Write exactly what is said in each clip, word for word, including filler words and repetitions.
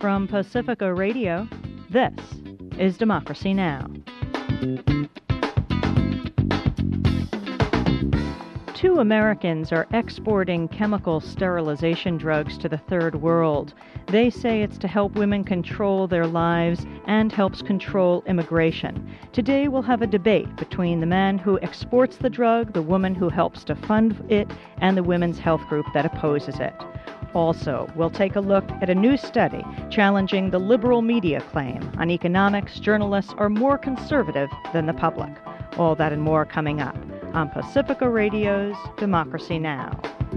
From Pacifica Radio, this is Democracy Now! Two Americans are exporting chemical sterilization drugs to the third world. They say it's to help women control their lives and helps control immigration. Today we'll have a debate between the man who exports the drug, the woman who helps to fund it, and the women's health group that opposes it. Also, we'll take a look at a new study challenging the liberal media claim on economics journalists are more conservative than the public. All that and more coming up on Pacifica Radio's Democracy Now!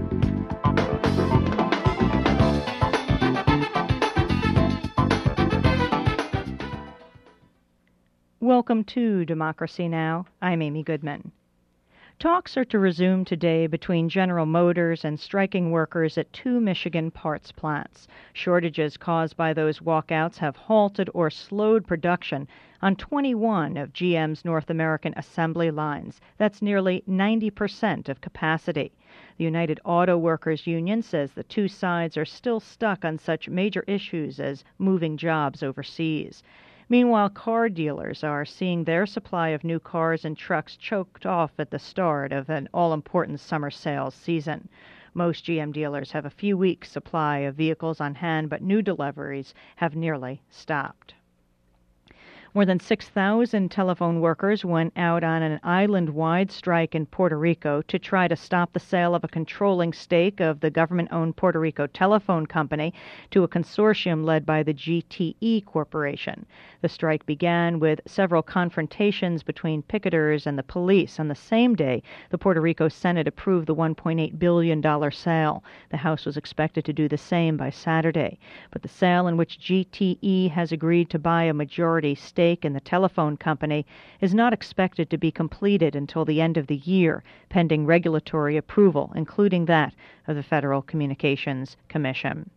Welcome to Democracy Now! I'm Amy Goodman. Talks are to resume today between General Motors and striking workers at two Michigan parts plants. Shortages caused by those walkouts have halted or slowed production on twenty-one of G M's North American assembly lines. That's nearly ninety percent of capacity. The United Auto Workers Union says the two sides are still stuck on such major issues as moving jobs overseas. Meanwhile, car dealers are seeing their supply of new cars and trucks choked off at the start of an all-important summer sales season. Most G M dealers have a few weeks' supply of vehicles on hand, but new deliveries have nearly stopped. More than six thousand telephone workers went out on an island-wide strike in Puerto Rico to try to stop the sale of a controlling stake of the government-owned Puerto Rico Telephone Company to a consortium led by the G T E Corporation. The strike began with several confrontations between picketers and the police. On the same day, the Puerto Rico Senate approved the one point eight billion dollars sale. The House was expected to do the same by Saturday. But the sale, in which G T E has agreed to buy a majority stake in the telephone company, is not expected to be completed until the end of the year, pending regulatory approval, including that of the Federal Communications Commission.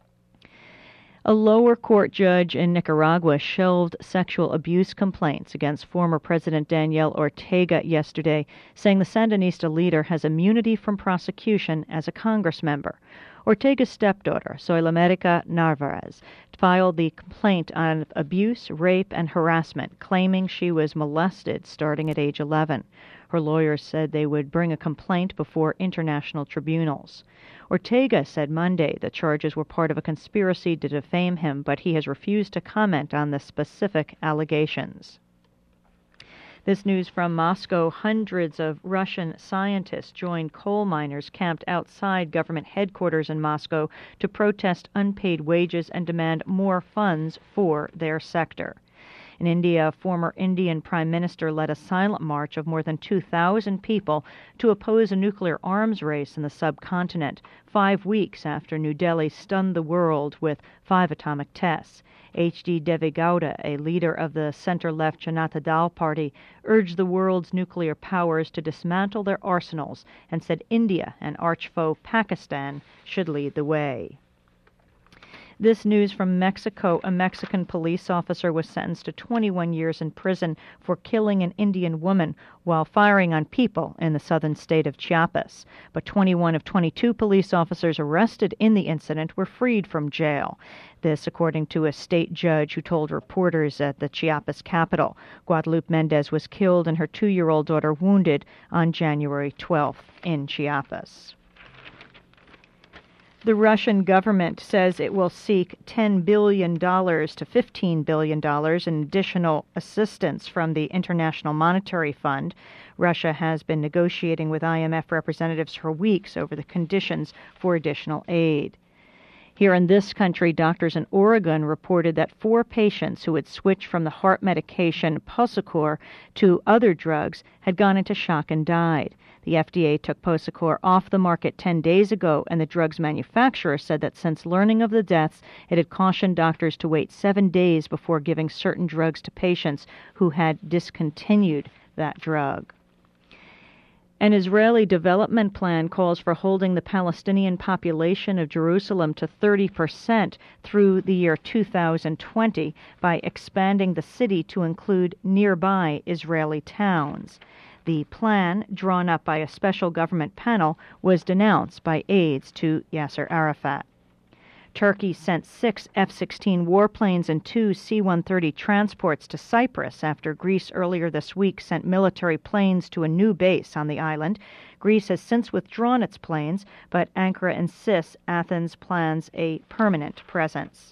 A lower court judge in Nicaragua shelved sexual abuse complaints against former President Daniel Ortega yesterday, saying the Sandinista leader has immunity from prosecution as a Congress member. Ortega's stepdaughter, Soylamérica Narváez, filed the complaint on abuse, rape, and harassment, claiming she was molested starting at age eleven. Her lawyers said they would bring a complaint before international tribunals. Ortega said Monday the charges were part of a conspiracy to defame him, but he has refused to comment on the specific allegations. This news from Moscow. Hundreds of Russian scientists joined coal miners camped outside government headquarters in Moscow to protest unpaid wages and demand more funds for their sector. In India, a former Indian Prime Minister led a silent march of more than two thousand people to oppose a nuclear arms race in the subcontinent, five weeks after New Delhi stunned the world with five atomic tests. H D Deve Gowda, a leader of the center-left Janata Dal Party, urged the world's nuclear powers to dismantle their arsenals and said India and arch-foe Pakistan should lead the way. This news from Mexico. A Mexican police officer was sentenced to twenty-one years in prison for killing an Indian woman while firing on people in the southern state of Chiapas. But twenty-one of twenty-two police officers arrested in the incident were freed from jail. This, according to a state judge who told reporters at the Chiapas capital. Guadalupe Mendez was killed and her two-year-old daughter wounded on January twelfth in Chiapas. The Russian government says it will seek ten billion dollars to fifteen billion dollars in additional assistance from the International Monetary Fund. Russia has been negotiating with I M F representatives for weeks over the conditions for additional aid. Here in this country, doctors in Oregon reported that four patients who had switched from the heart medication Posacor to other drugs had gone into shock and died. The F D A took Posacor off the market ten days ago, and the drug's manufacturer said that since learning of the deaths, it had cautioned doctors to wait seven days before giving certain drugs to patients who had discontinued that drug. An Israeli development plan calls for holding the Palestinian population of Jerusalem to thirty percent through the year two thousand twenty by expanding the city to include nearby Israeli towns. The plan, drawn up by a special government panel, was denounced by aides to Yasser Arafat. Turkey sent six F sixteen warplanes and two C one thirty transports to Cyprus after Greece earlier this week sent military planes to a new base on the island. Greece has since withdrawn its planes, but Ankara insists Athens plans a permanent presence.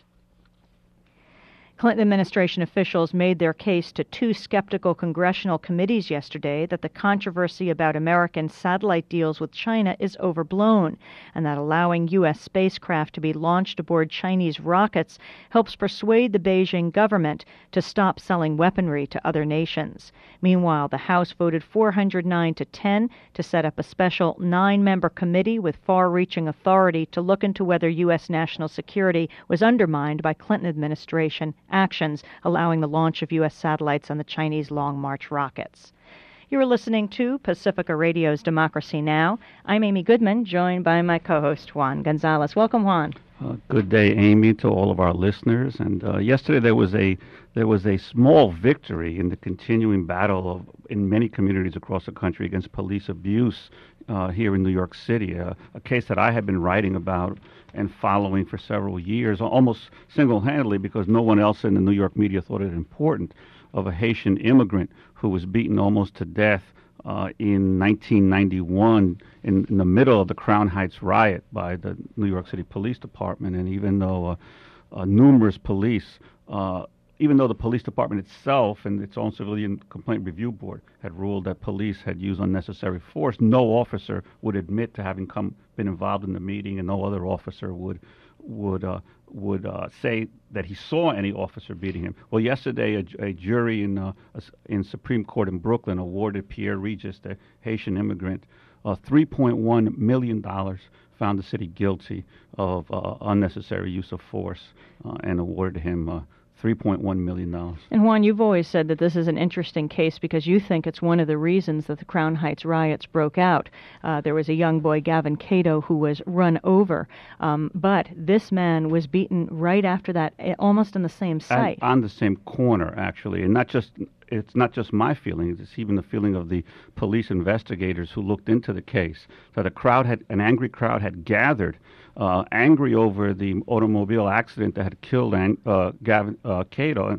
Clinton administration officials made their case to two skeptical congressional committees yesterday that the controversy about American satellite deals with China is overblown, and that allowing U S spacecraft to be launched aboard Chinese rockets helps persuade the Beijing government to stop selling weaponry to other nations. Meanwhile, the House voted four hundred nine to ten to set up a special nine-member committee with far-reaching authority to look into whether U S national security was undermined by Clinton administration actions allowing the launch of U S satellites on the Chinese Long March rockets. You are listening to Pacifica Radio's Democracy Now! I'm Amy Goodman, joined by my co-host Juan Gonzalez. Welcome, Juan. Uh, good day, Amy, to all of our listeners. And uh, yesterday there was a there was a small victory in the continuing battle of in many communities across the country against police abuse uh, here in New York City. Uh, a case that I had been writing about and following for several years, almost single-handedly, because no one else in the New York media thought it important, of a Haitian immigrant who was beaten almost to death uh, in nineteen ninety-one in, in the middle of the Crown Heights riot by the New York City Police Department. And even though uh, uh, numerous police, uh, even though the police department itself and its own civilian complaint review board had ruled that police had used unnecessary force, no officer would admit to having come been involved in the meeting, and no other officer would would uh, would uh, say that he saw any officer beating him. Well, yesterday a, a jury in uh, in Supreme Court in Brooklyn awarded Pierre Regis, the Haitian immigrant, uh, three point one million dollars, found the city guilty of uh, unnecessary use of force, uh, and awarded him uh, three point one million dollars. And Juan, you've always said that this is an interesting case because you think it's one of the reasons that the Crown Heights riots broke out. Uh, there was a young boy, Gavin Cato, who was run over, um, but this man was beaten right after that, almost in the same site. And on the same corner, actually, and not just it's not just my feeling, it's even the feeling of the police investigators who looked into the case. That a crowd had, an angry crowd had gathered, uh, angry over the automobile accident that had killed uh, Gavin uh, Cato,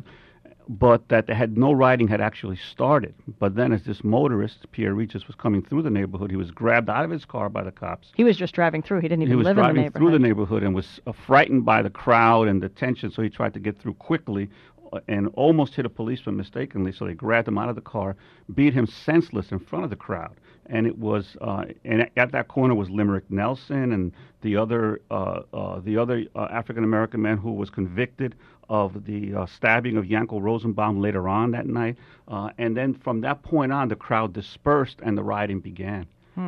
but that they had no rioting had actually started. But then as this motorist, Pierre Regis, was coming through the neighborhood, he was grabbed out of his car by the cops. He was just driving through. He didn't even live in the neighborhood. He was driving through the neighborhood and was uh, frightened by the crowd and the tension, so he tried to get through quickly and almost hit a policeman mistakenly, so they grabbed him out of the car, beat him senseless in front of the crowd. And it was, uh, and at that corner was Limerick Nelson and the other, uh, uh, the other uh, African-American man who was convicted of the uh, stabbing of Yankel Rosenbaum later on that night. Uh, and then from that point on, the crowd dispersed and the rioting began. Hmm.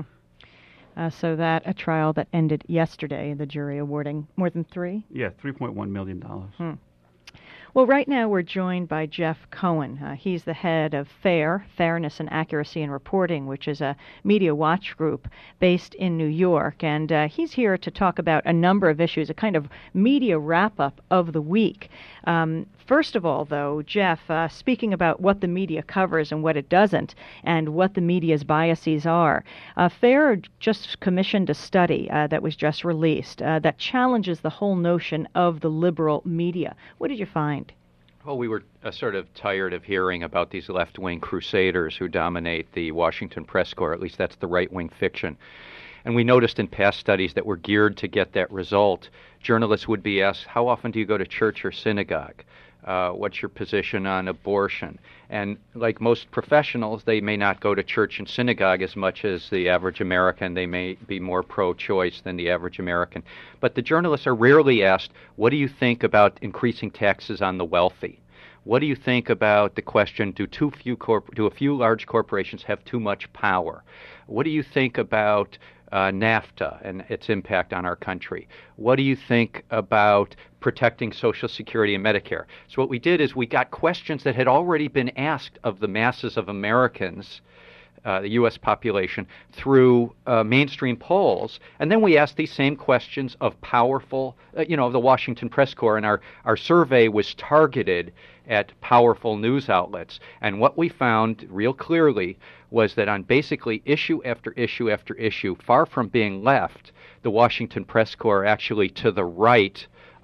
Uh, so that, a trial that ended yesterday, the jury awarding more than three? Yeah, three point one million dollars. Hmm. Well, right now we're joined by Jeff Cohen. Uh, he's the head of FAIR, Fairness and Accuracy in Reporting, which is a media watch group based in New York. And uh, he's here to talk about a number of issues, a kind of media wrap-up of the week. Um, first of all, though, Jeff, uh, speaking about what the media covers and what it doesn't, and what the media's biases are, uh, FAIR just commissioned a study uh, that was just released uh, that challenges the whole notion of the liberal media. What did you find? Well, we were uh, sort of tired of hearing about these left-wing crusaders who dominate the Washington press corps. At least that's the right-wing fiction. And we noticed in past studies that were geared to get that result. Journalists would be asked, how often do you go to church or synagogue? Uh, what's your position on abortion? And like most professionals, they may not go to church and synagogue as much as the average American. They may be more pro-choice than the average American. But the journalists are rarely asked, what do you think about increasing taxes on the wealthy? What do you think about the question, do too few corp- do a few large corporations have too much power? What do you think about Uh, NAFTA and its impact on our country? What do you think about protecting Social Security and Medicare? So what we did is we got questions that had already been asked of the masses of Americans, uh, the U S population, through uh, mainstream polls, and then we asked these same questions of powerful, uh, you know, the Washington press corps, and our, our survey was targeted at powerful news outlets. And what we found real clearly was that on basically issue after issue after issue, far from being left, the Washington press corps actually to the right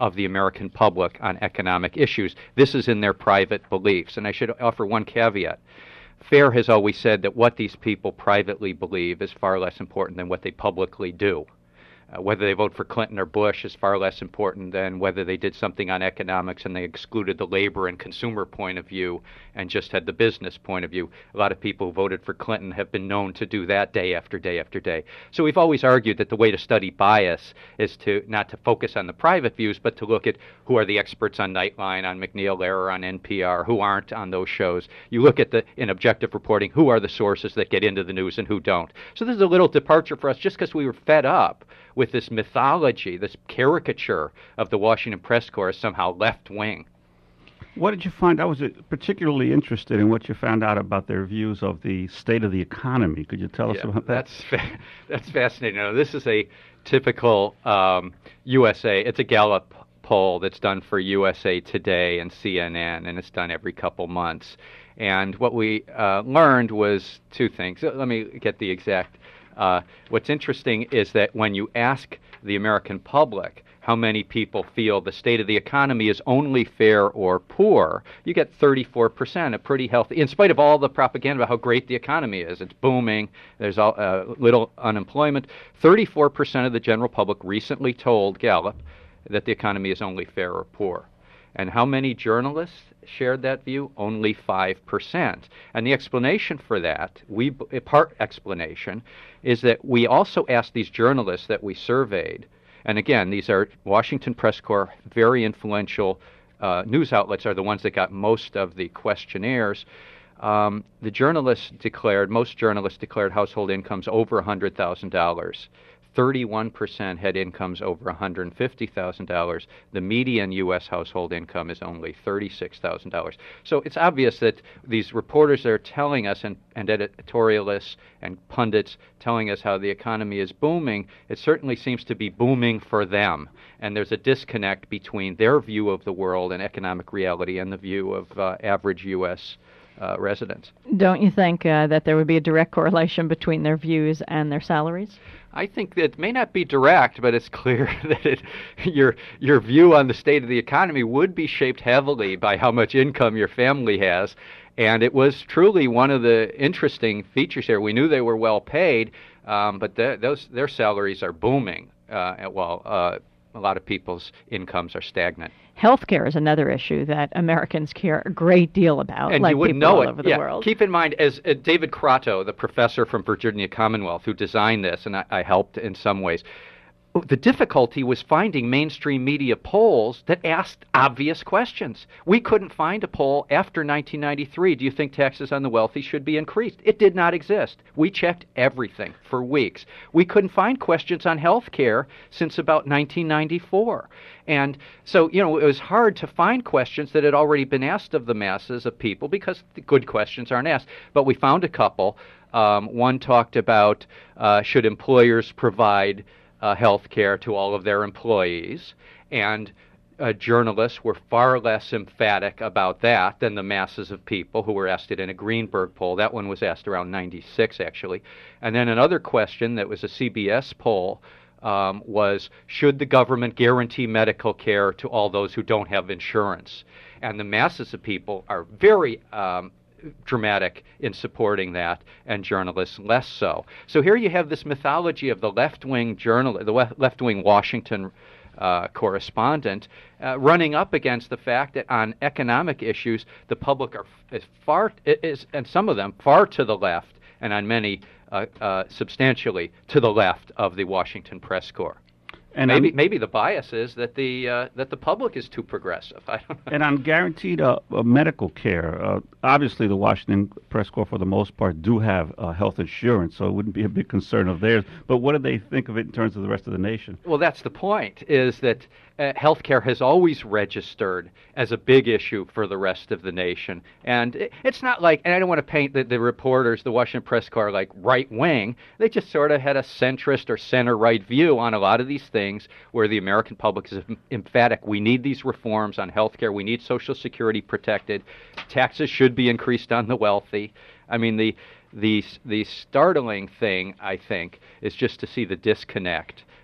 of the American public on economic issues. This is in their private beliefs. And I should offer one caveat. FAIR has always said that what these people privately believe is far less important than what they publicly do. Uh, whether they vote for Clinton or Bush is far less important than whether they did something on economics and they excluded the labor and consumer point of view and just had the business point of view. A lot of people who voted for Clinton have been known to do that day after day after day. So we've always argued that the way to study bias is to not to focus on the private views, but to look at who are the experts on Nightline, on MacNeil Lehrer, on N P R, who aren't on those shows. You look at the, in objective reporting, who are the sources that get into the news and who don't. So this is a little departure for us just because we were fed up with this mythology, this caricature of the Washington Press Corps as somehow left-wing. What did you find? I was particularly interested in what you found out about their views of the state of the economy. Could you tell us yeah, about that? That's fa- that's fascinating. Now, this is a typical um, U S A. It's a Gallup poll that's done for U S A Today and C N N, and it's done every couple months. And what we uh, learned was two things. Let me get the exact. Uh, what's interesting is that when you ask the American public how many people feel the state of the economy is only fair or poor, you get thirty-four percent, a pretty healthy, in spite of all the propaganda about how great the economy is. It's booming, there's all, uh, little unemployment. thirty-four percent of the general public recently told Gallup that the economy is only fair or poor. And how many journalists shared that view? Only five percent. And the explanation for that, we part explanation, is that we also asked these journalists that we surveyed, and again, these are Washington Press Corps, very influential uh, news outlets are the ones that got most of the questionnaires. Um, the journalists declared, most journalists declared household incomes over one hundred thousand dollars. thirty-one percent had incomes over one hundred fifty thousand dollars. The median U S household income is only thirty-six thousand dollars. So it's obvious that these reporters are telling us, and, and editorialists and pundits telling us how the economy is booming. It certainly seems to be booming for them. And there's a disconnect between their view of the world and economic reality and the view of uh, average U S uh, residents. Don't you think uh, that there would be a direct correlation between their views and their salaries? I think that it may not be direct, but it's clear that it, your your view on the state of the economy would be shaped heavily by how much income your family has. And it was truly one of the interesting features here. We knew they were well paid, um, but the, those their salaries are booming, uh, while uh, a lot of people's incomes are stagnant. Healthcare is another issue that Americans care a great deal about, and like you wouldn't people know all it. over the yeah. world. Keep in mind, as uh, David Crotto, the professor from Virginia Commonwealth who designed this, and I, I helped in some ways, the difficulty was finding mainstream media polls that asked obvious questions. We couldn't find a poll after nineteen ninety-three. Do you think taxes on the wealthy should be increased? It did not exist. We checked everything for weeks. We couldn't find questions on health care since about nineteen ninety-four. And so, you know, it was hard to find questions that had already been asked of the masses of people because the good questions aren't asked. But we found a couple. Um, one talked about uh, should employers provide Uh, health care to all of their employees, and uh, journalists were far less emphatic about that than the masses of people who were asked it in a Greenberg poll. That one was asked around ninety-six, actually. And then another question that was a C B S poll um, was, should the government guarantee medical care to all those who don't have insurance? And the masses of people are very um, dramatic in supporting that, and journalists less so. So here you have this mythology of the left-wing journal, the left-wing Washington uh, correspondent, uh, running up against the fact that on economic issues, the public are is far is, and some of them far to the left, and on many uh, uh, substantially to the left of the Washington Press Corps. And maybe on, maybe the bias is that the uh, that the public is too progressive. I don't know. And on guaranteed uh, uh, medical care, uh, obviously the Washington Press Corps, for the most part, do have uh, health insurance, so it wouldn't be a big concern of theirs. But what do they think of it in terms of the rest of the nation? Well, that's the point, is that uh, health care has always registered as a big issue for the rest of the nation. And it, it's not like, and I don't want to paint the, the reporters, the Washington Press Corps, like right-wing. They just sort of had a centrist or center-right view on a lot of these things, where the American public is emphatic. We need these reforms on health care. We need Social Security protected. Taxes should be increased on the wealthy. I mean, the the the startling thing, I think, is just to see the disconnect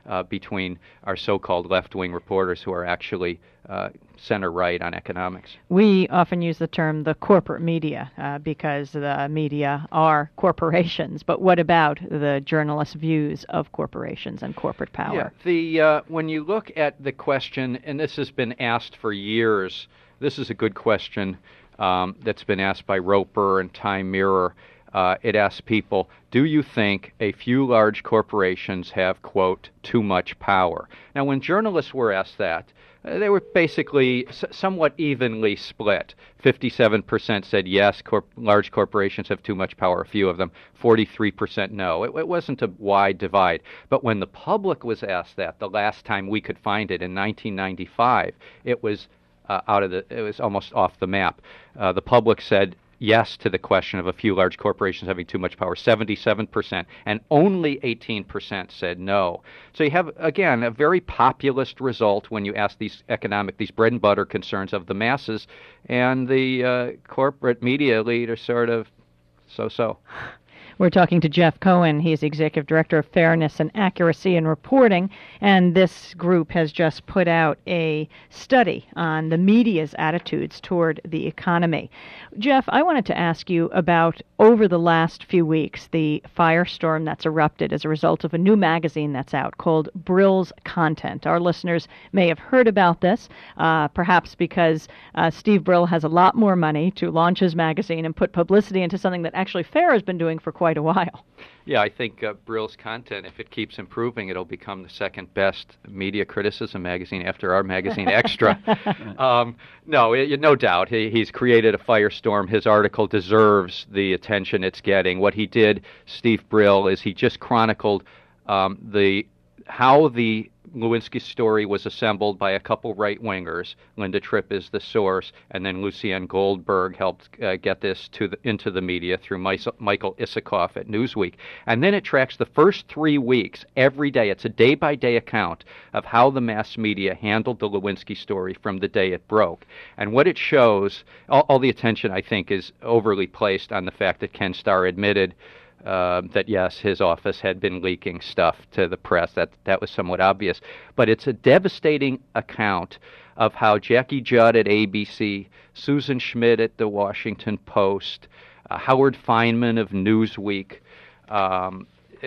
uh, between our so-called left-wing reporters who are actually uh, center-right on economics. We often use the term the corporate media uh, because the media are corporations. But what about the journalists' views of corporations and corporate power? Yeah, the uh, when you look at the question, and this has been asked for years, this is a good question um, that's been asked by Roper and Time Mirror. Uh, it asks people, do you think a few large corporations have, quote, too much power? Now, when journalists were asked that, uh, they were basically s- somewhat evenly split. fifty-seven percent said yes, corp- large corporations have too much power, a few of them. forty-three percent no. It, it wasn't a wide divide. But when the public was asked that, the last time we could find it in nineteen ninety-five, it was uh, out of the, it was almost off the map. Uh, the public said yes to the question of a few large corporations having too much power, seventy-seven percent, and only eighteen percent said no. So you have, again, a very populist result when you ask these economic, these bread and butter concerns of the masses, and the uh, corporate media elite are sort of so-so. We're talking to Jeff Cohen. He's Executive Director of Fairness and Accuracy in Reporting, and this group has just put out a study on the media's attitudes toward the economy. Jeff, I wanted to ask you about, over the last few weeks, the firestorm that's erupted as a result of a new magazine that's out called Brill's Content. Our listeners may have heard about this, uh, perhaps because uh, Steve Brill has a lot more money to launch his magazine and put publicity into something that actually FAIR has been doing for quite a while. Yeah, I think uh, Brill's Content, if it keeps improving, it'll become the second best media criticism magazine after our magazine Extra. um, no, it, no doubt. He, he's created a firestorm. His article deserves the attention it's getting. What he did, Steve Brill, is he just chronicled um, the how the Lewinsky story was assembled by a couple right-wingers. Linda Tripp is the source, and then Lucienne Goldberg helped uh, get this to the, into the media through My- Michael Isikoff at Newsweek. And then it tracks the first three weeks, every day. It's a day-by-day account of how the mass media handled the Lewinsky story from the day it broke. And what it shows, all, all the attention, I think, is overly placed on the fact that Ken Starr admitted Uh, that yes, his office had been leaking stuff to the press. That that was somewhat obvious. But it's a devastating account of how Jackie Judd at A B C, Susan Schmidt at the Washington Post, uh, Howard Feynman of Newsweek, um,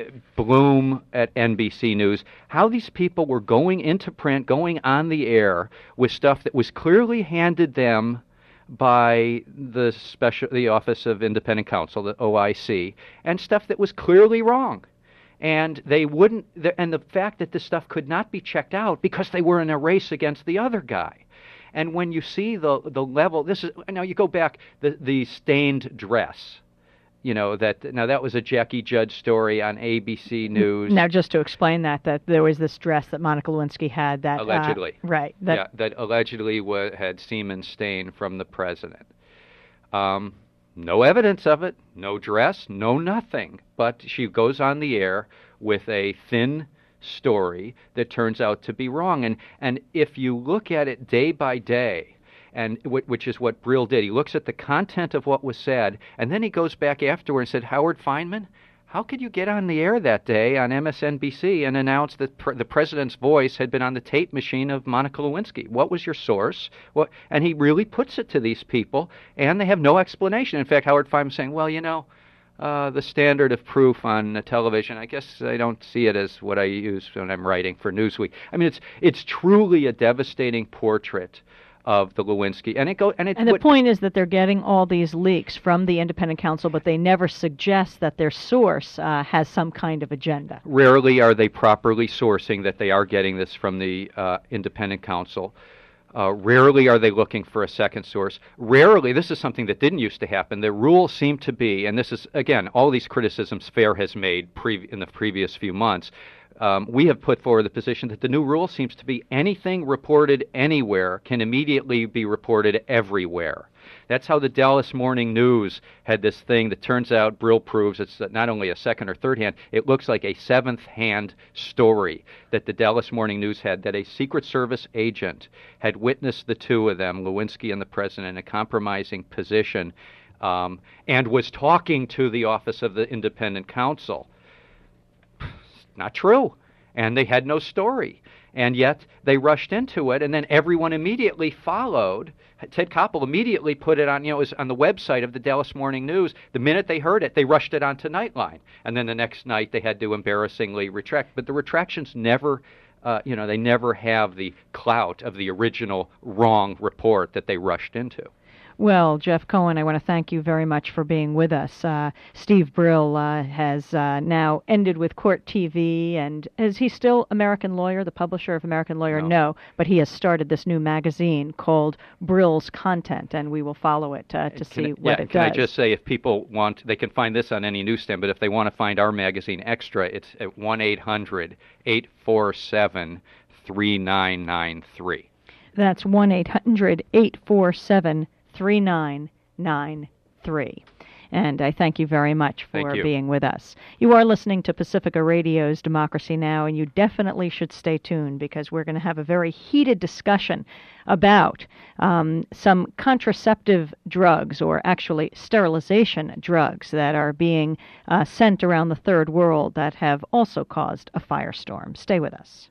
Bloom at N B C News, how these people were going into print, going on the air with stuff that was clearly handed them by the special, the Office of Independent Counsel, the O I C, and stuff that was clearly wrong. And they wouldn't, and the fact that this stuff could not be checked out because they were in a race against the other guy. And when you see the the level, this is, now you go back, the, the stained dress. You know, that now that was a Jackie Judd story on A B C News. Now, just to explain that, that there was this dress that Monica Lewinsky had that... Allegedly. Uh, right. That, yeah, that allegedly wa- had semen stain from the president. Um, no evidence of it, no dress, no nothing. But she goes on the air with a thin story that turns out to be wrong. And, and if you look at it day by day, and w- which is what Brill did. He looks at the content of what was said, and then he goes back afterward and said, Howard Feynman, how could you get on the air that day on M S N B C and announce that pr- the president's voice had been on the tape machine of Monica Lewinsky? What was your source? What? And he really puts it to these people, and they have no explanation. In fact, Howard Feynman saying, well, you know, uh, the standard of proof on uh, television, I guess I don't see it as what I use when I'm writing for Newsweek. I mean, it's it's truly a devastating portrait of the Lewinsky, and it go and it. And the what, point is that they're getting all these leaks from the independent counsel, but they never suggest that their source uh, has some kind of agenda. Rarely are they properly sourcing that they are getting this from the uh, independent counsel. Uh, rarely are they looking for a second source. Rarely, this is something that didn't used to happen. The rule seemed to be, and this is again all these criticisms FAIR has made pre- in the previous few months. Um, we have put forward the position that the new rule seems to be anything reported anywhere can immediately be reported everywhere. That's how the Dallas Morning News had this thing that turns out, Brill proves, it's not only a second or third hand, it looks like a seventh hand story that the Dallas Morning News had, that a Secret Service agent had witnessed the two of them, Lewinsky and the president, in a compromising position, um, and was talking to the Office of the Independent Counsel. Not true. and they had no story. And yet they rushed into it, and then everyone immediately followed. Ted Koppel immediately put it on, you know, it was on the website of the Dallas Morning News. The minute they heard it, they rushed it onto Nightline. And then the next night they had to embarrassingly retract. But the retractions never, uh, you know, they never have the clout of the original wrong report that they rushed into. Well, Jeff Cohen, I want to thank you very much for being with us. Uh, Steve Brill uh, has uh, now ended with Court T V, and is he still American Lawyer, the publisher of American Lawyer? No, no but he has started this new magazine called Brill's Content, and we will follow it uh, to can see I, what yeah, it can does. I just say, if people want, they can find this on any newsstand, but if they want to find our magazine extra, it's at one eight hundred eight four seven three nine nine three. That's one eight hundred eight four seven three nine nine three. And I thank you very much for being with us. You are listening to Pacifica Radio's Democracy Now!, and you definitely should stay tuned, because we're going to have a very heated discussion about um, some contraceptive drugs, or actually sterilization drugs, that are being uh, sent around the third world that have also caused a firestorm. Stay with us.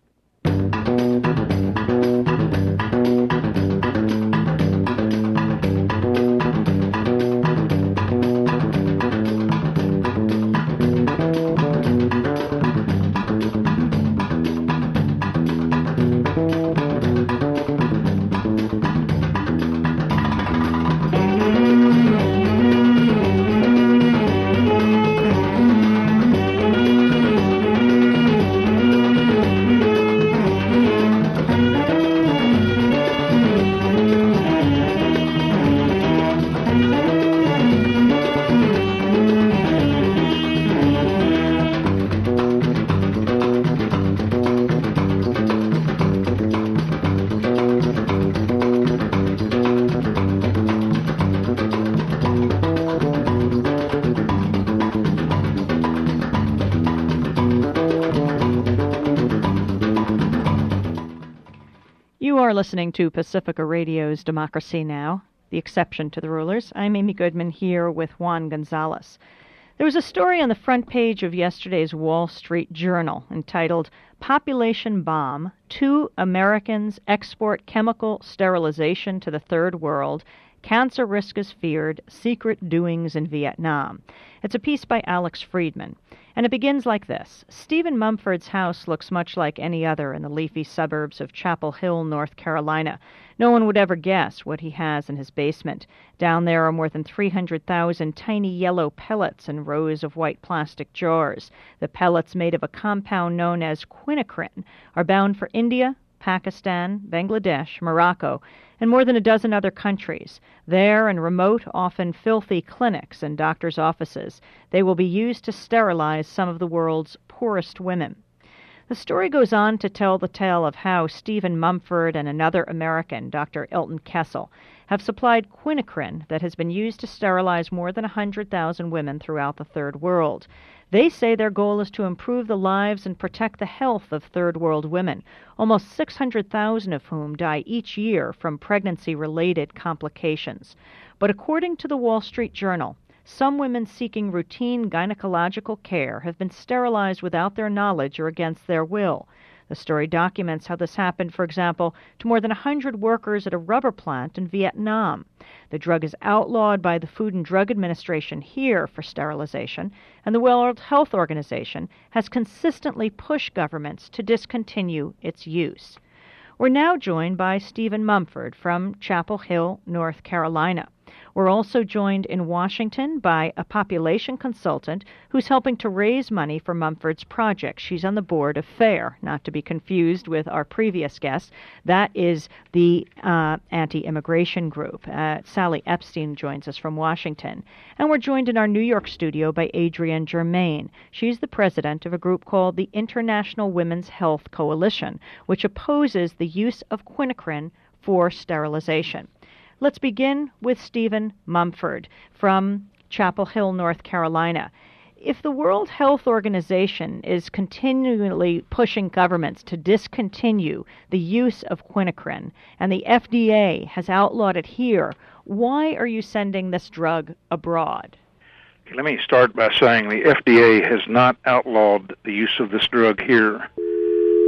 Listening to Pacifica Radio's Democracy Now!, the exception to the rulers. I'm Amy Goodman here with Juan Gonzalez. There was a story on the front page of yesterday's Wall Street Journal entitled Population Bomb, Two Americans Export Chemical Sterilization to the Third World, Cancer Risk is Feared, Secret Doings in Vietnam. It's a piece by Alex Friedman, and it begins like this. Stephen Mumford's house looks much like any other in the leafy suburbs of Chapel Hill, North Carolina. No one would ever guess what he has in his basement. Down there are more than three hundred thousand tiny yellow pellets in rows of white plastic jars. The pellets, made of a compound known as quinacrine, are bound for India, Pakistan, Bangladesh, Morocco, and more than a dozen other countries. There, in remote, often filthy clinics and doctors' offices, they will be used to sterilize some of the world's poorest women. The story goes on to tell the tale of how Stephen Mumford and another American, Doctor Elton Kessel, have supplied quinacrine that has been used to sterilize more than one hundred thousand women throughout the Third World. They say their goal is to improve the lives and protect the health of Third World women, almost six hundred thousand of whom die each year from pregnancy-related complications. But according to the Wall Street Journal, some women seeking routine gynecological care have been sterilized without their knowledge or against their will. The story documents how this happened, for example, to more than one hundred workers at a rubber plant in Vietnam. The drug is outlawed by the Food and Drug Administration here for sterilization, and the World Health Organization has consistently pushed governments to discontinue its use. We're now joined by Stephen Mumford from Chapel Hill, North Carolina. We're also joined in Washington by a population consultant who's helping to raise money for Mumford's project. She's on the board of FAIR, not to be confused with our previous guest. That is the uh, anti-immigration group. Uh, Sally Epstein joins us from Washington. And we're joined in our New York studio by Adrienne Germain. She's the president of a group called the International Women's Health Coalition, which opposes the use of quinacrine for sterilization. Let's begin with Stephen Mumford from Chapel Hill, North Carolina. If the World Health Organization is continually pushing governments to discontinue the use of quinacrine, and the F D A has outlawed it here, why are you sending this drug abroad? Okay, let me start by saying the F D A has not outlawed the use of this drug here.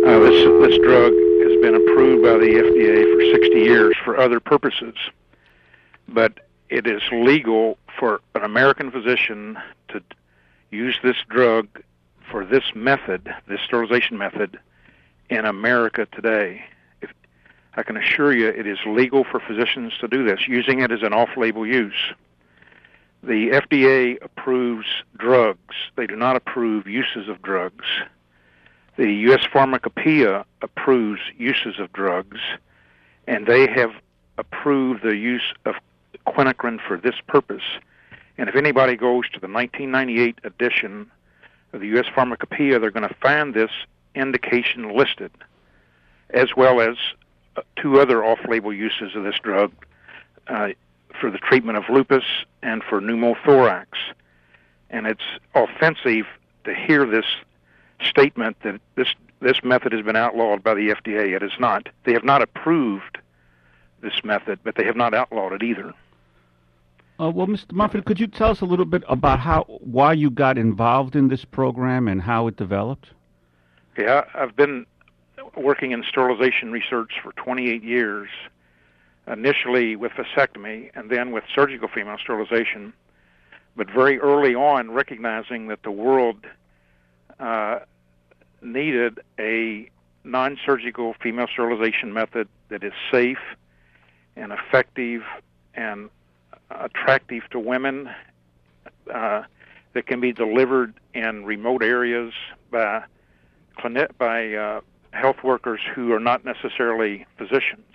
Uh, this this drug has been approved by the F D A for sixty years for other purposes, but it is legal for an American physician to use this drug for this method, this sterilization method, in America today. If, I can assure you it is legal for physicians to do this, using it as an off-label use. The F D A approves drugs. They do not approve uses of drugs. The U S Pharmacopoeia approves uses of drugs, and they have approved the use of quinacrine for this purpose. And if anybody goes to the nineteen ninety-eight edition of the U S Pharmacopoeia, they're going to find this indication listed, as well as uh, two other off-label uses of this drug uh, for the treatment of lupus and for pneumothorax. And it's offensive to hear this statement that this this method has been outlawed by the F D A. It is not. They have not approved this method, but they have not outlawed it either. Uh, well, Mister Mumford, could you tell us a little bit about how why you got involved in this program and how it developed? Okay, I, I've been working in sterilization research for twenty-eight years, initially with vasectomy and then with surgical female sterilization, but very early on recognizing that the world uh, needed a non-surgical female sterilization method that is safe and effective and attractive to women, uh, that can be delivered in remote areas by clini- by uh, health workers who are not necessarily physicians,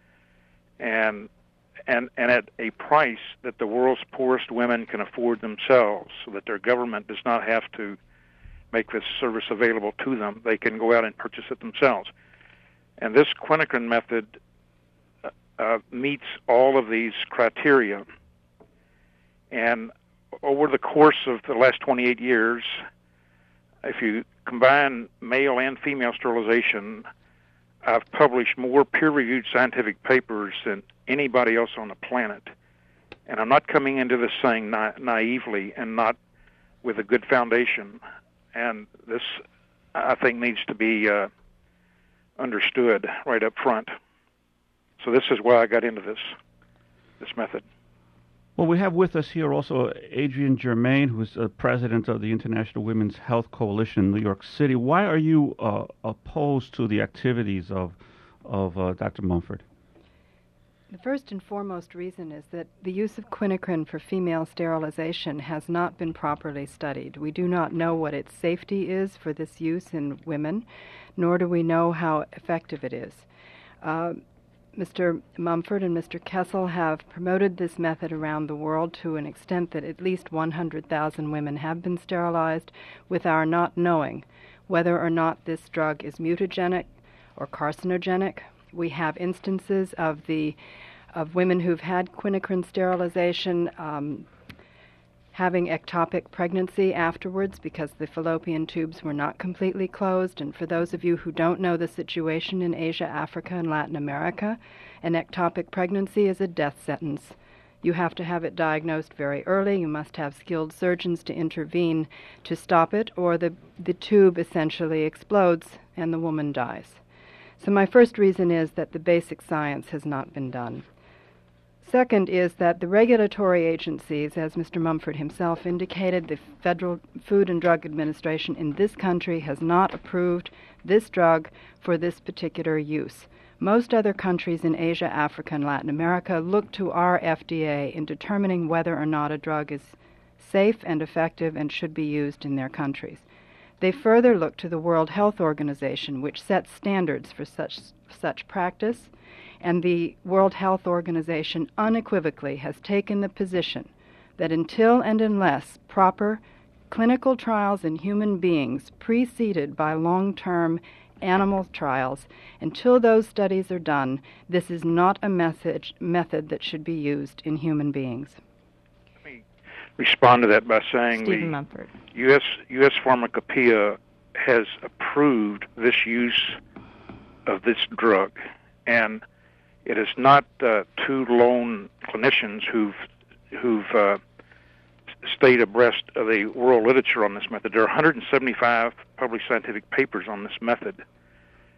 and and and at a price that the world's poorest women can afford themselves, so that their government does not have to make this service available to them. They can go out and purchase it themselves. And this quinacrine method uh, uh, meets all of these criteria. And over the course of the last twenty-eight years, if you combine male and female sterilization, I've published more peer-reviewed scientific papers than anybody else on the planet. And I'm not coming into this saying na- naively and not with a good foundation. And this, I think, needs to be uh, understood right up front. So this is why I got into this, this method. Well, we have with us here also Adrienne Germain, who is uh, president of the International Women's Health Coalition in New York City. Why are you uh, opposed to the activities of of uh, Doctor Mumford? The first and foremost reason is that the use of quinacrine for female sterilization has not been properly studied. We do not know what its safety is for this use in women, nor do we know how effective it is. Uh, Mister Mumford and Mister Kessel have promoted this method around the world to an extent that at least one hundred thousand women have been sterilized with our not knowing whether or not this drug is mutagenic or carcinogenic. We have instances of the of women who've had quinacrine sterilization um, having ectopic pregnancy afterwards because the fallopian tubes were not completely closed. And for those of you who don't know the situation in Asia, Africa, and Latin America, an ectopic pregnancy is a death sentence. You have to have it diagnosed very early. You must have skilled surgeons to intervene to stop it, or the, the tube essentially explodes and the woman dies. So my first reason is that the basic science has not been done. Second is that the regulatory agencies, as Mister Mumford himself indicated, the Federal Food and Drug Administration in this country has not approved this drug for this particular use. Most other countries in Asia, Africa, and Latin America look to our F D A in determining whether or not a drug is safe and effective and should be used in their countries. They further look to the World Health Organization, which sets standards for such such practice, and the World Health Organization unequivocally has taken the position that until and unless proper clinical trials in human beings preceded by long-term animal trials, until those studies are done, this is not a message, method that should be used in human beings. Let me respond to that by saying Stephen the Mumford. U S U S Pharmacopoeia has approved this use of this drug, and it is not uh, two lone clinicians who've who've uh, stayed abreast of the world literature on this method. There are one hundred seventy-five published scientific papers on this method,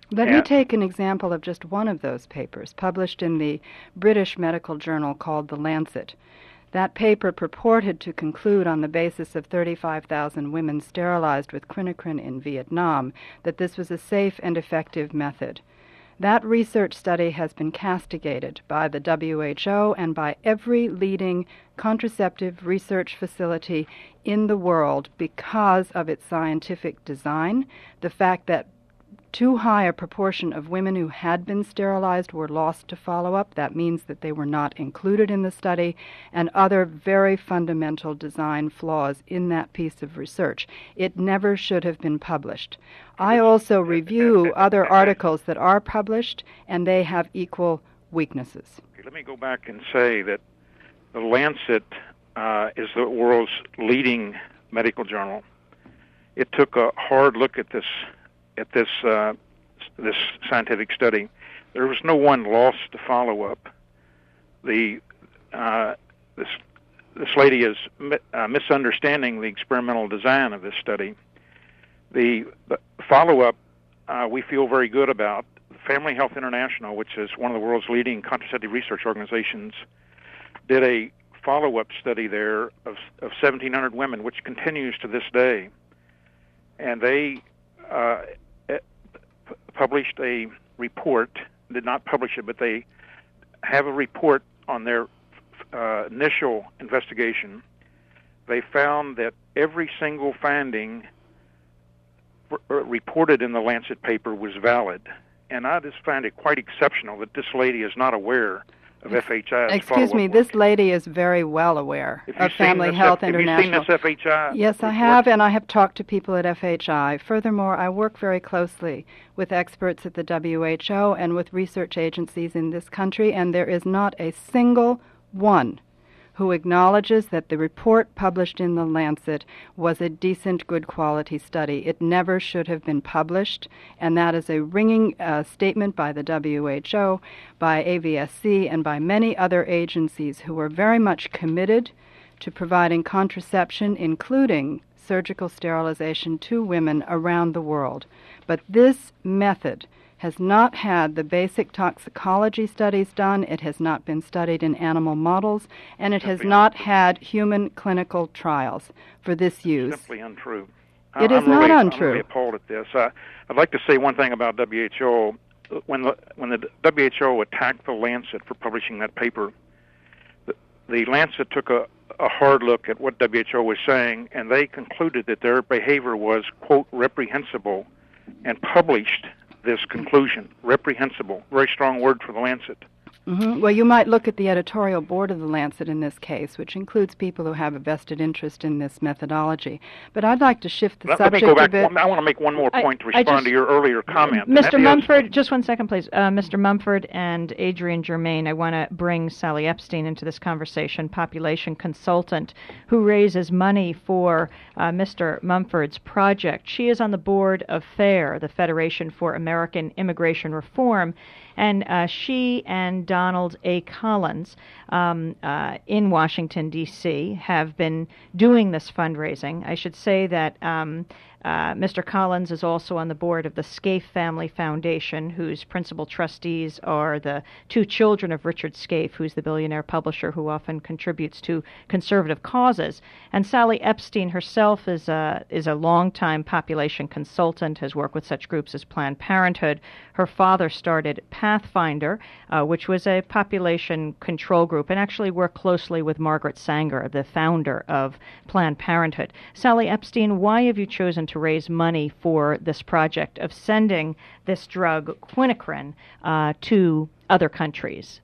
Let Yeah. me take an example of just one of those papers, published in the British medical journal called The Lancet. That paper purported to conclude on the basis of thirty-five thousand women sterilized with quinacrine in Vietnam that this was a safe and effective method. That research study has been castigated by the W H O and by every leading contraceptive research facility in the world because of its scientific design, the fact that too high a proportion of women who had been sterilized were lost to follow-up. That means that they were not included in the study, and other very fundamental design flaws in that piece of research. It never should have been published. I also review other articles that are published, and they have equal weaknesses. Let me go back and say that the Lancet uh, is the world's leading medical journal. It took a hard look at this at this uh, this scientific study. There was no one lost to follow-up. The uh, this this lady is mi- uh, misunderstanding the experimental design of this study. The, the follow-up uh, we feel very good about. Family Health International, which is one of the world's leading contraceptive research organizations, did a follow-up study there of, of seventeen hundred women, which continues to this day. And they uh, published a report, did not publish it, but they have a report on their uh, initial investigation. They found that every single finding r- reported in the Lancet paper was valid. And I just find it quite exceptional that this lady is not aware of F H I's Excuse me, follow-up this work. lady is very well aware Have of you seen Family this Health F- International. Have you seen this F H I Yes, I report? have, and I have talked to people at F H I. Furthermore, I work very closely with experts at the W H O and with research agencies in this country, and there is not a single one who acknowledges that the report published in the Lancet was a decent, good quality study. It never should have been published, and that is a ringing uh, statement by the W H O, by A V S C, and by many other agencies who are very much committed to providing contraception, including surgical sterilization, to women around the world. But this method has not had the basic toxicology studies done, it has not been studied in animal models, and it has Simply not untrue. had human clinical trials for this use. Simply untrue. It I- is I'm not really, untrue. I'm really appalled at this. Uh, I'd like to say one thing about W H O. When the when the W H O attacked the Lancet for publishing that paper, the, the Lancet took a, a hard look at what W H O was saying, and they concluded that their behavior was, quote, reprehensible, and published this conclusion. Reprehensible. Very strong word for the Lancet. Mm-hmm. Well, you might look at the editorial board of the Lancet in this case, which includes people who have a vested interest in this methodology. But I'd like to shift the Let, let me subject go back. a bit. One, I want to make one more I- point to I respond just- to your earlier comment. and Mister that is- Mumford, just one second, please. Uh, Mister Mumford and Adrian Germain, I want to bring Sally Epstein into this conversation, population consultant, who raises money for uh, Mister Mumford's project. She is on the board of FAIR, the Federation for American Immigration Reform, and uh, she and Donald A. Collins um, uh, in Washington, D C have been doing this fundraising. I should say that um, uh, Mister Collins is also on the board of the Scaife Family Foundation, whose principal trustees are the two children of Richard Scaife, who's the billionaire publisher who often contributes to conservative causes. And Sally Epstein herself is a, is a longtime population consultant, has worked with such groups as Planned Parenthood. Her father started Pathfinder, uh, which was a population control group, and actually worked closely with Margaret Sanger, the founder of Planned Parenthood. Sally Epstein, why have you chosen to raise money for this project of sending this drug, quinacrine, uh, to other countries?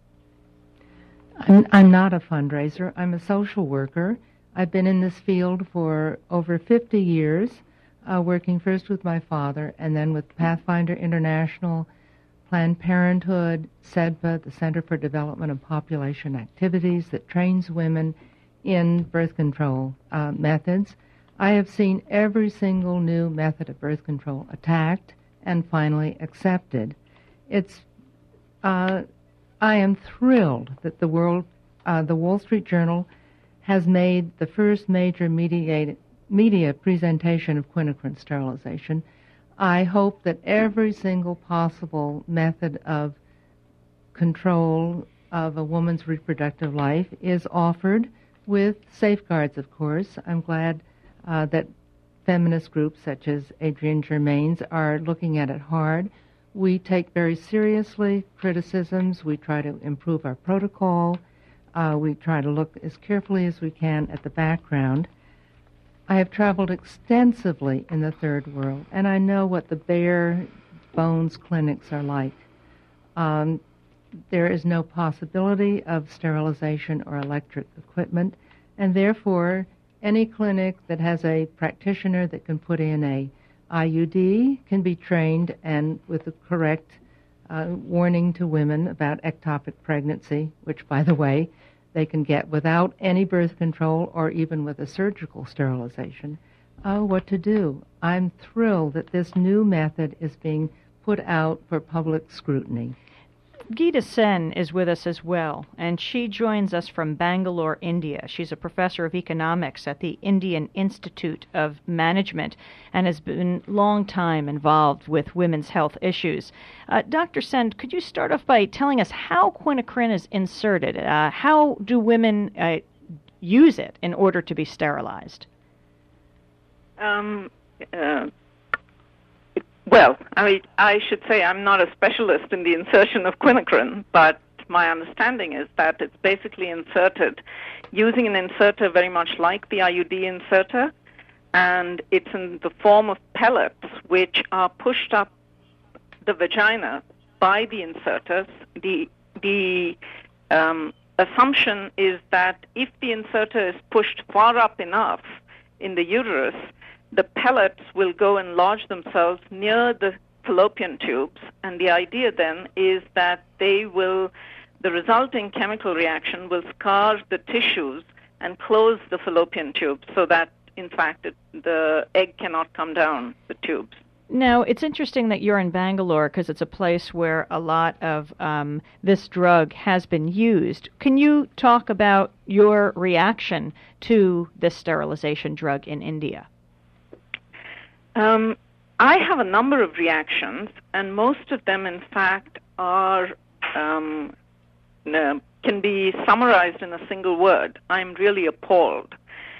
I'm, I'm not a fundraiser. I'm a social worker. I've been in this field for over fifty years, uh, working first with my father and then with Pathfinder International, Planned Parenthood, SEDPA, the Center for Development of Population Activities, that trains women in birth control uh, methods. I have seen every single new method of birth control attacked and finally accepted. It's uh, I am thrilled that the world, uh, the Wall Street Journal has made the first major mediated, media presentation of quinacrine sterilization. I hope that every single possible method of control of a woman's reproductive life is offered with safeguards, of course. I'm glad uh, that feminist groups such as Adrienne Germain's are looking at it hard. We take very seriously criticisms. We try to improve our protocol. Uh, we try to look as carefully as we can at the background. I have traveled extensively in the third world, and I know what the bare bones clinics are like. Um, there is no possibility of sterilization or electric equipment, and therefore any clinic that has a practitioner that can put in a I U D can be trained and with the correct uh, warning to women about ectopic pregnancy, which, by the way, they can get without any birth control or even with a surgical sterilization. Oh, what to do? I'm thrilled that this new method is being put out for public scrutiny. Geeta Sen is with us as well, and she joins us from Bangalore, India. She's a professor of economics at the Indian Institute of Management and has been a long time involved with women's health issues. Uh, Doctor Sen, could you start off by telling us how quinacrine is inserted? Uh, how do women uh, use it in order to be sterilized? Um, uh, Well, I mean, I should say I'm not a specialist in the insertion of quinacrine, but my understanding is that it's basically inserted using an inserter very much like the I U D inserter, and it's in the form of pellets which are pushed up the vagina by the inserters. The, the um, assumption is that if the inserter is pushed far up enough in the uterus, the pellets will go and lodge themselves near the fallopian tubes, and the idea then is that they will, the resulting chemical reaction will scar the tissues and close the fallopian tubes so that, in fact, it, the egg cannot come down the tubes. Now, it's interesting that you're in Bangalore because it's a place where a lot of um, this drug has been used. Can you talk about your reaction to this sterilization drug in India? Um, I have a number of reactions, and most of them, in fact, are um, uh, can be summarized in a single word. I'm really appalled.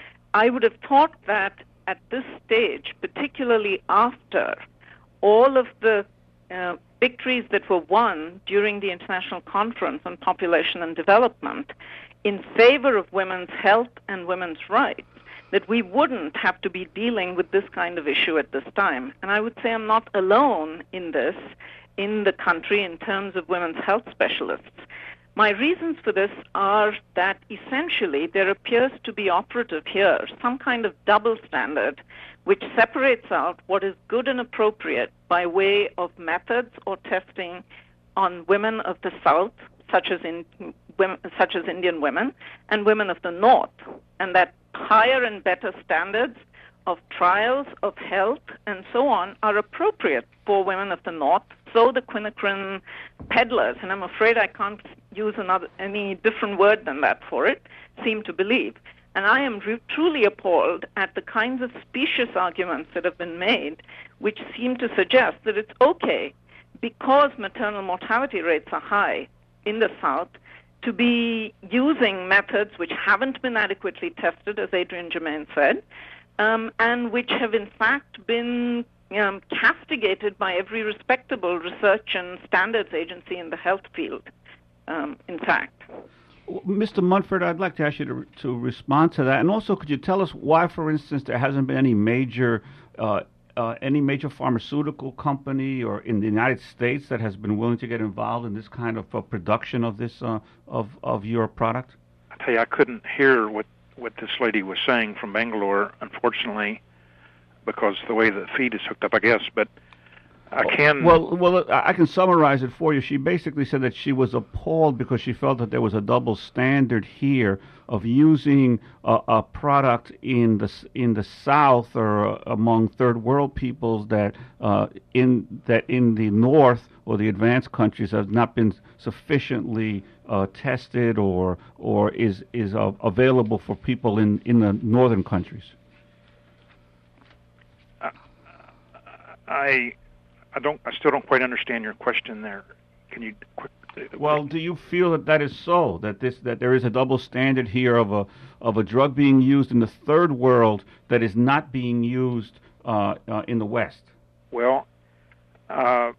I would have thought that at this stage, particularly after all of the uh, victories that were won during the International Conference on Population and Development in favor of women's health and women's rights, that we wouldn't have to be dealing with this kind of issue at this time. And I would say I'm not alone in this in the country in terms of women's health specialists. My reasons for this are that essentially there appears to be operative here some kind of double standard which separates out what is good and appropriate by way of methods or testing on women of the South, such as in women, such as Indian women, and women of the North, and that higher and better standards of trials of health and so on are appropriate for women of the North. So the quinacrine peddlers, and I'm afraid I can't use another any different word than that for it, seem to believe. And I am re- truly appalled at the kinds of specious arguments that have been made, which seem to suggest that it's okay, because maternal mortality rates are high in the South, to be using methods which haven't been adequately tested, as Adrienne Germain said, um, and which have in fact been um, castigated by every respectable research and standards agency in the health field, um, in fact. Mister Munford, I'd like to ask you to, to respond to that. And also, could you tell us why, for instance, there hasn't been any major uh, Uh, any major pharmaceutical company or in the United States that has been willing to get involved in this kind of uh, production of this uh, of of your product? I tell you, I couldn't hear what what this lady was saying from Bangalore, unfortunately, because the way the feed is hooked up, I guess. But I can. Well, well, I can summarize it for you. She basically said that she was appalled because she felt that there was a double standard here of using a, a product in the in the South or uh, among third world peoples that uh, in that in the North or the advanced countries have not been sufficiently uh, tested or or is is uh, available for people in, in the northern countries. I, I don't. I still don't quite understand your question there. Can you? Quick, well, do you feel that that is so? That this that there is a double standard here of a of a drug being used in the third world that is not being used uh, uh, in the West? Well, uh,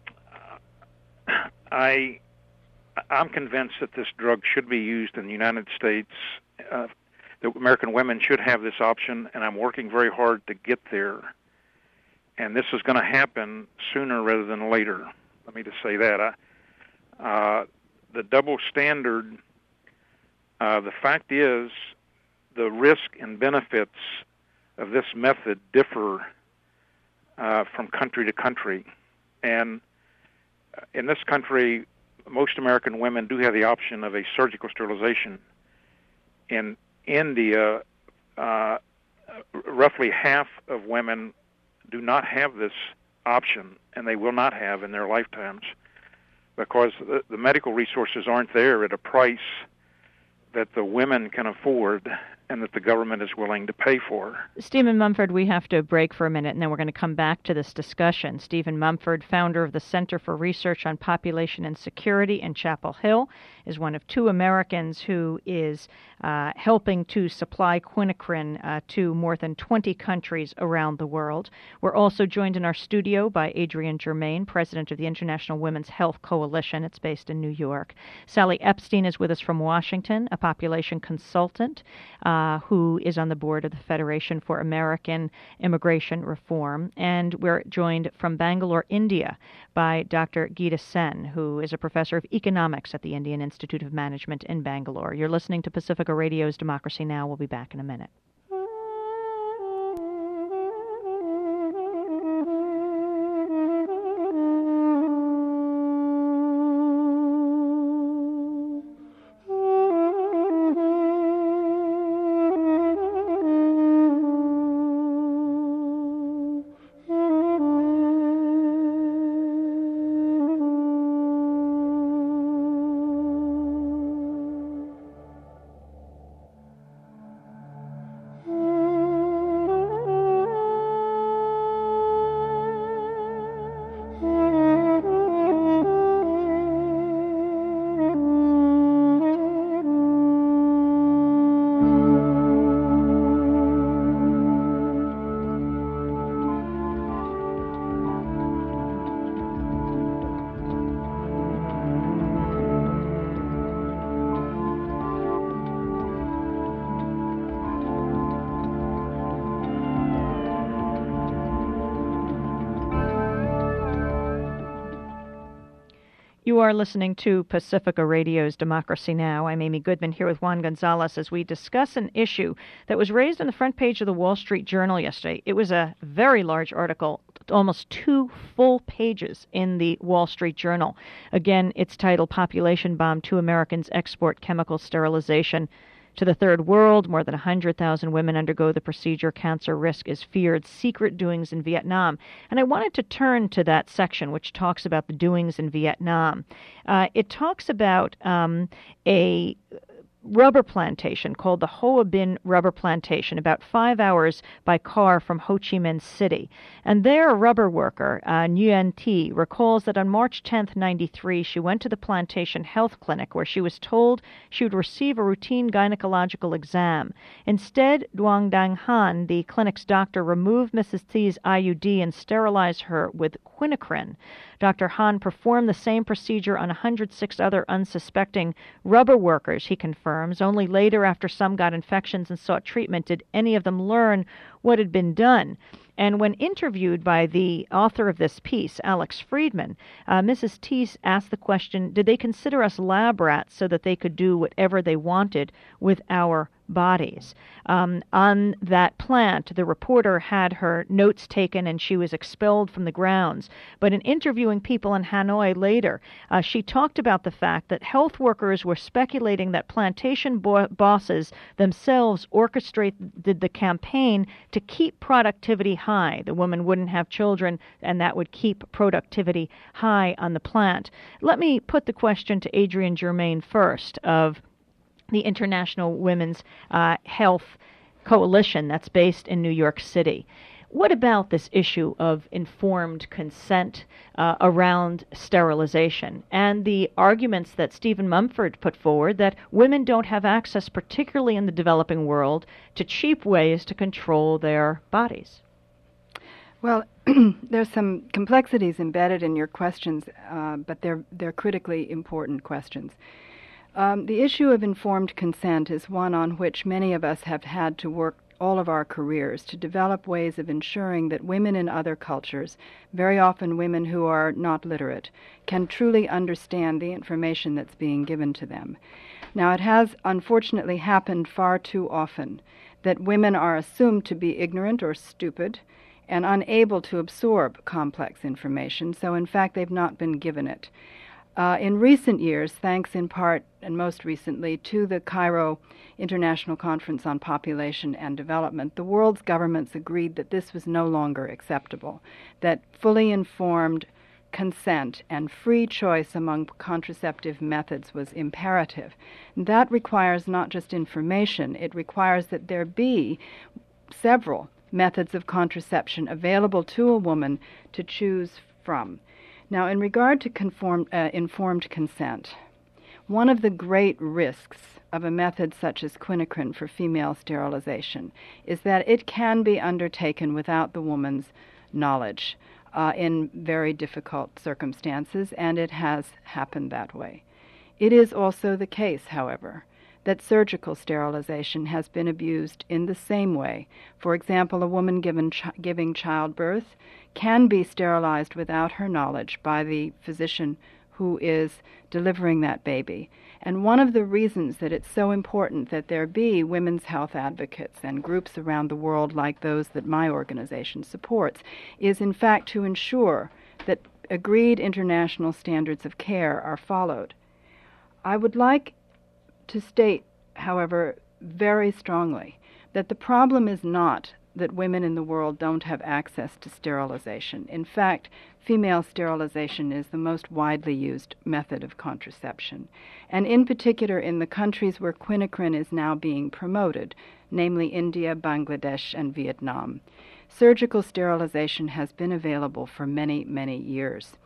I I'm convinced that this drug should be used in the United States. Uh, that American women should have this option, and I'm working very hard to get there. And this is going to happen sooner rather than later. Let me just say that. I, uh, the double standard, uh, the fact is the risk and benefits of this method differ uh, from country to country. And in this country, most American women do have the option of a surgical sterilization. In India, uh, roughly half of women do not have this option, and they will not have in their lifetimes because the, the medical resources aren't there at a price that the women can afford and that the government is willing to pay for. Stephen Mumford, we have to break for a minute, and then we're going to come back to this discussion. Stephen Mumford, founder of the Center for Research on Population and Security in Chapel Hill, is one of two Americans who is uh, helping to supply quinacrine uh, to more than twenty countries around the world. We're also joined in our studio by Adrienne Germain, president of the International Women's Health Coalition. It's based in New York. Sally Epstein is with us from Washington, a population consultant uh, who is on the board of the Federation for American Immigration Reform. And we're joined from Bangalore, India, by Doctor Geeta Sen, who is a professor of economics at the Indian Institute of Management in Bangalore. You're listening to Pacifica Radio's Democracy Now! We'll be back in a minute. You are listening to Pacifica Radio's Democracy Now! I'm Amy Goodman here with Juan Gonzalez as we discuss an issue that was raised on the front page of the Wall Street Journal yesterday. It was a very large article, almost two full pages in the Wall Street Journal. Again, it's titled Population Bomb, Two Americans Export Chemical Sterilization to the Third World. More than one hundred thousand women undergo the procedure. Cancer risk is feared. Secret doings in Vietnam. And I wanted to turn to that section which talks about the doings in Vietnam. Uh, it talks about um, a rubber plantation called the Hoa Binh Rubber Plantation, about five hours by car from Ho Chi Minh City. And there, a rubber worker, uh, Nguyen Thi, recalls that on March tenth, ninety-three, she went to the plantation health clinic where she was told she would receive a routine gynecological exam. Instead, Duong Dang Han, the clinic's doctor, removed Missus Thi's I U D and sterilized her with quinacrine. Doctor Han performed the same procedure on one hundred six other unsuspecting rubber workers, he confirms. Only later, after some got infections and sought treatment, did any of them learn what had been done. And when interviewed by the author of this piece, Alex Friedman, uh, Missus T asked the question, did they consider us lab rats so that they could do whatever they wanted with our bodies? Um, on that plant, the reporter had her notes taken and she was expelled from the grounds. But in interviewing people in Hanoi later, uh, she talked about the fact that health workers were speculating that plantation bo- bosses themselves orchestrated the campaign to keep productivity high. The woman wouldn't have children, and that would keep productivity high on the plant. Let me put the question to Adrienne Germain first of the International Women's uh, Health Coalition that's based in New York City. What about this issue of informed consent uh, around sterilization and the arguments that Stephen Mumford put forward that women don't have access, particularly in the developing world, to cheap ways to control their bodies? Well, there's some complexities embedded in your questions, uh, but they're they're critically important questions. Um, the issue of informed consent is one on which many of us have had to work all of our careers to develop ways of ensuring that women in other cultures, very often women who are not literate, can truly understand the information that's being given to them. Now, it has unfortunately happened far too often that women are assumed to be ignorant or stupid and unable to absorb complex information, so in fact they've not been given it. Uh, in recent years, thanks in part and most recently to the Cairo International Conference on Population and Development, the world's governments agreed that this was no longer acceptable, that fully informed consent and free choice among contraceptive methods was imperative. And that requires not just information, it requires that there be several methods of contraception available to a woman to choose from. Now, in regard to conform, uh, informed consent, one of the great risks of a method such as quinacrine for female sterilization is that it can be undertaken without the woman's knowledge uh, in very difficult circumstances, and it has happened that way. It is also the case, however, that surgical sterilization has been abused in the same way. For example, a woman given ch- giving childbirth can be sterilized without her knowledge by the physician who is delivering that baby. And one of the reasons that it's so important that there be women's health advocates and groups around the world like those that my organization supports is, in fact, to ensure that agreed international standards of care are followed. I would like to state, however, very strongly that the problem is not that women in the world don't have access to sterilization. In fact, female sterilization is the most widely used method of contraception, and in particular in the countries where quinacrine is now being promoted, namely India, Bangladesh, and Vietnam. Surgical sterilization has been available for many, many years.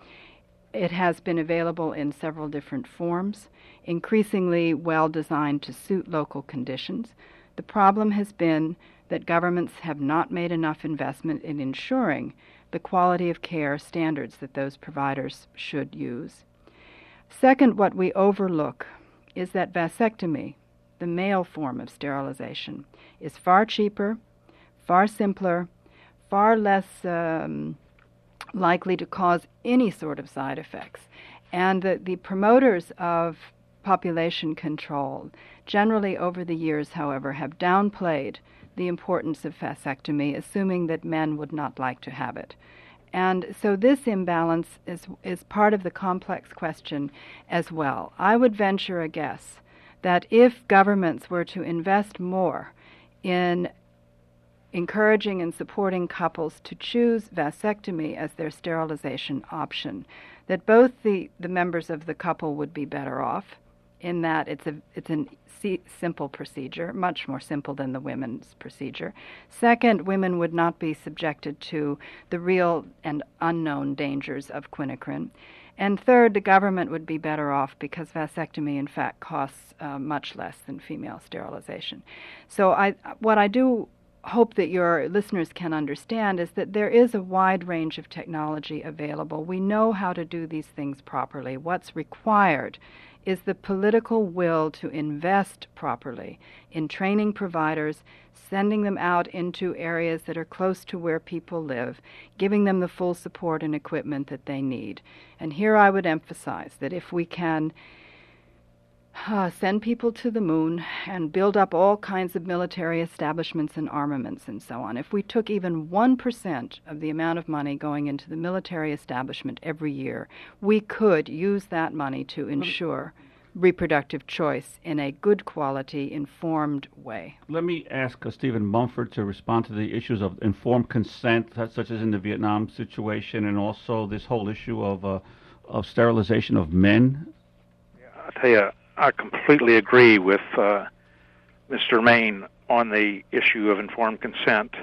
It has been available in several different forms, increasingly well designed to suit local conditions. The problem has been that governments have not made enough investment in ensuring the quality of care standards that those providers should use. Second, what we overlook is that vasectomy, the male form of sterilization, is far cheaper, far simpler, far less um, likely to cause any sort of side effects. And the, the promoters of population control generally over the years, however, have downplayed the importance of vasectomy, assuming that men would not like to have it. And so this imbalance is, is part of the complex question as well. I would venture a guess that if governments were to invest more in encouraging and supporting couples to choose vasectomy as their sterilization option, that both the, the members of the couple would be better off in that it's a it's a simple procedure, much more simple than the women's procedure. Second, women would not be subjected to the real and unknown dangers of quinacrine. And third, the government would be better off because vasectomy, in fact, costs uh, much less than female sterilization. So I, what I do hope that your listeners can understand is that there is a wide range of technology available. We know how to do these things properly. What's required is the political will to invest properly in training providers, sending them out into areas that are close to where people live, giving them the full support and equipment that they need. And here I would emphasize that if we can uh, send people to the moon and build up all kinds of military establishments and armaments and so on, if we took even one percent of the amount of money going into the military establishment every year, we could use that money to ensure reproductive choice in a good quality, informed way. Let me ask uh, Stephen Mumford to respond to the issues of informed consent, such as in the Vietnam situation, and also this whole issue of uh, of sterilization of men. Yeah, I tell you, I completely agree with uh, Mister Main on the issue of informed consent.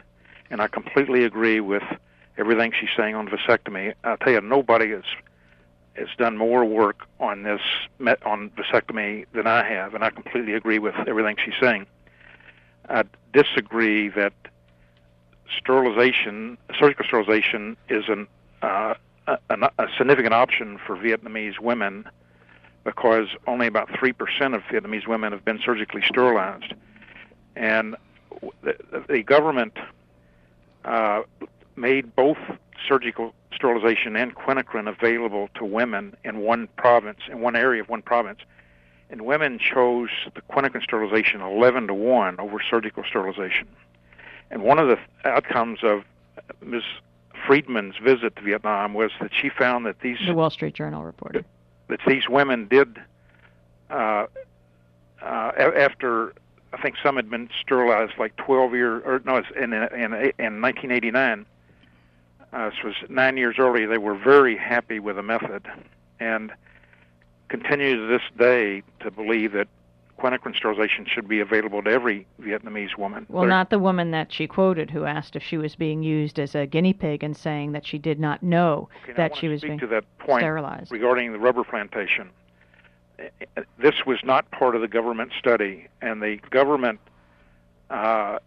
and I completely agree with everything she's saying on vasectomy. I'll tell you, nobody has has done more work on this on vasectomy than I have, and I completely agree with everything she's saying. I disagree that sterilization, surgical sterilization, is an, uh, a, a significant option for Vietnamese women, because only about three percent of Vietnamese women have been surgically sterilized. And the, the government uh, made both surgical sterilization and quinacrine available to women in one province, in one area of one province. And women chose the quinacrine sterilization eleven to one over surgical sterilization. And one of the outcomes of Miz Friedman's visit to Vietnam was that she found that these... The Wall Street Journal reported. That these women did, uh, uh, after, I think some had been sterilized like twelve years, or no, it's in, in, in nineteen eighty-nine. Uh, this was nine years earlier. They were very happy with the method, and continue to this day to believe that quinacrine sterilization should be available to every Vietnamese woman. Well, They're, not the woman that she quoted who asked if she was being used as a guinea pig and saying that she did not know okay, that she was speak being to that point sterilized. Regarding the rubber plantation. This was not part of the government study, and the government uh,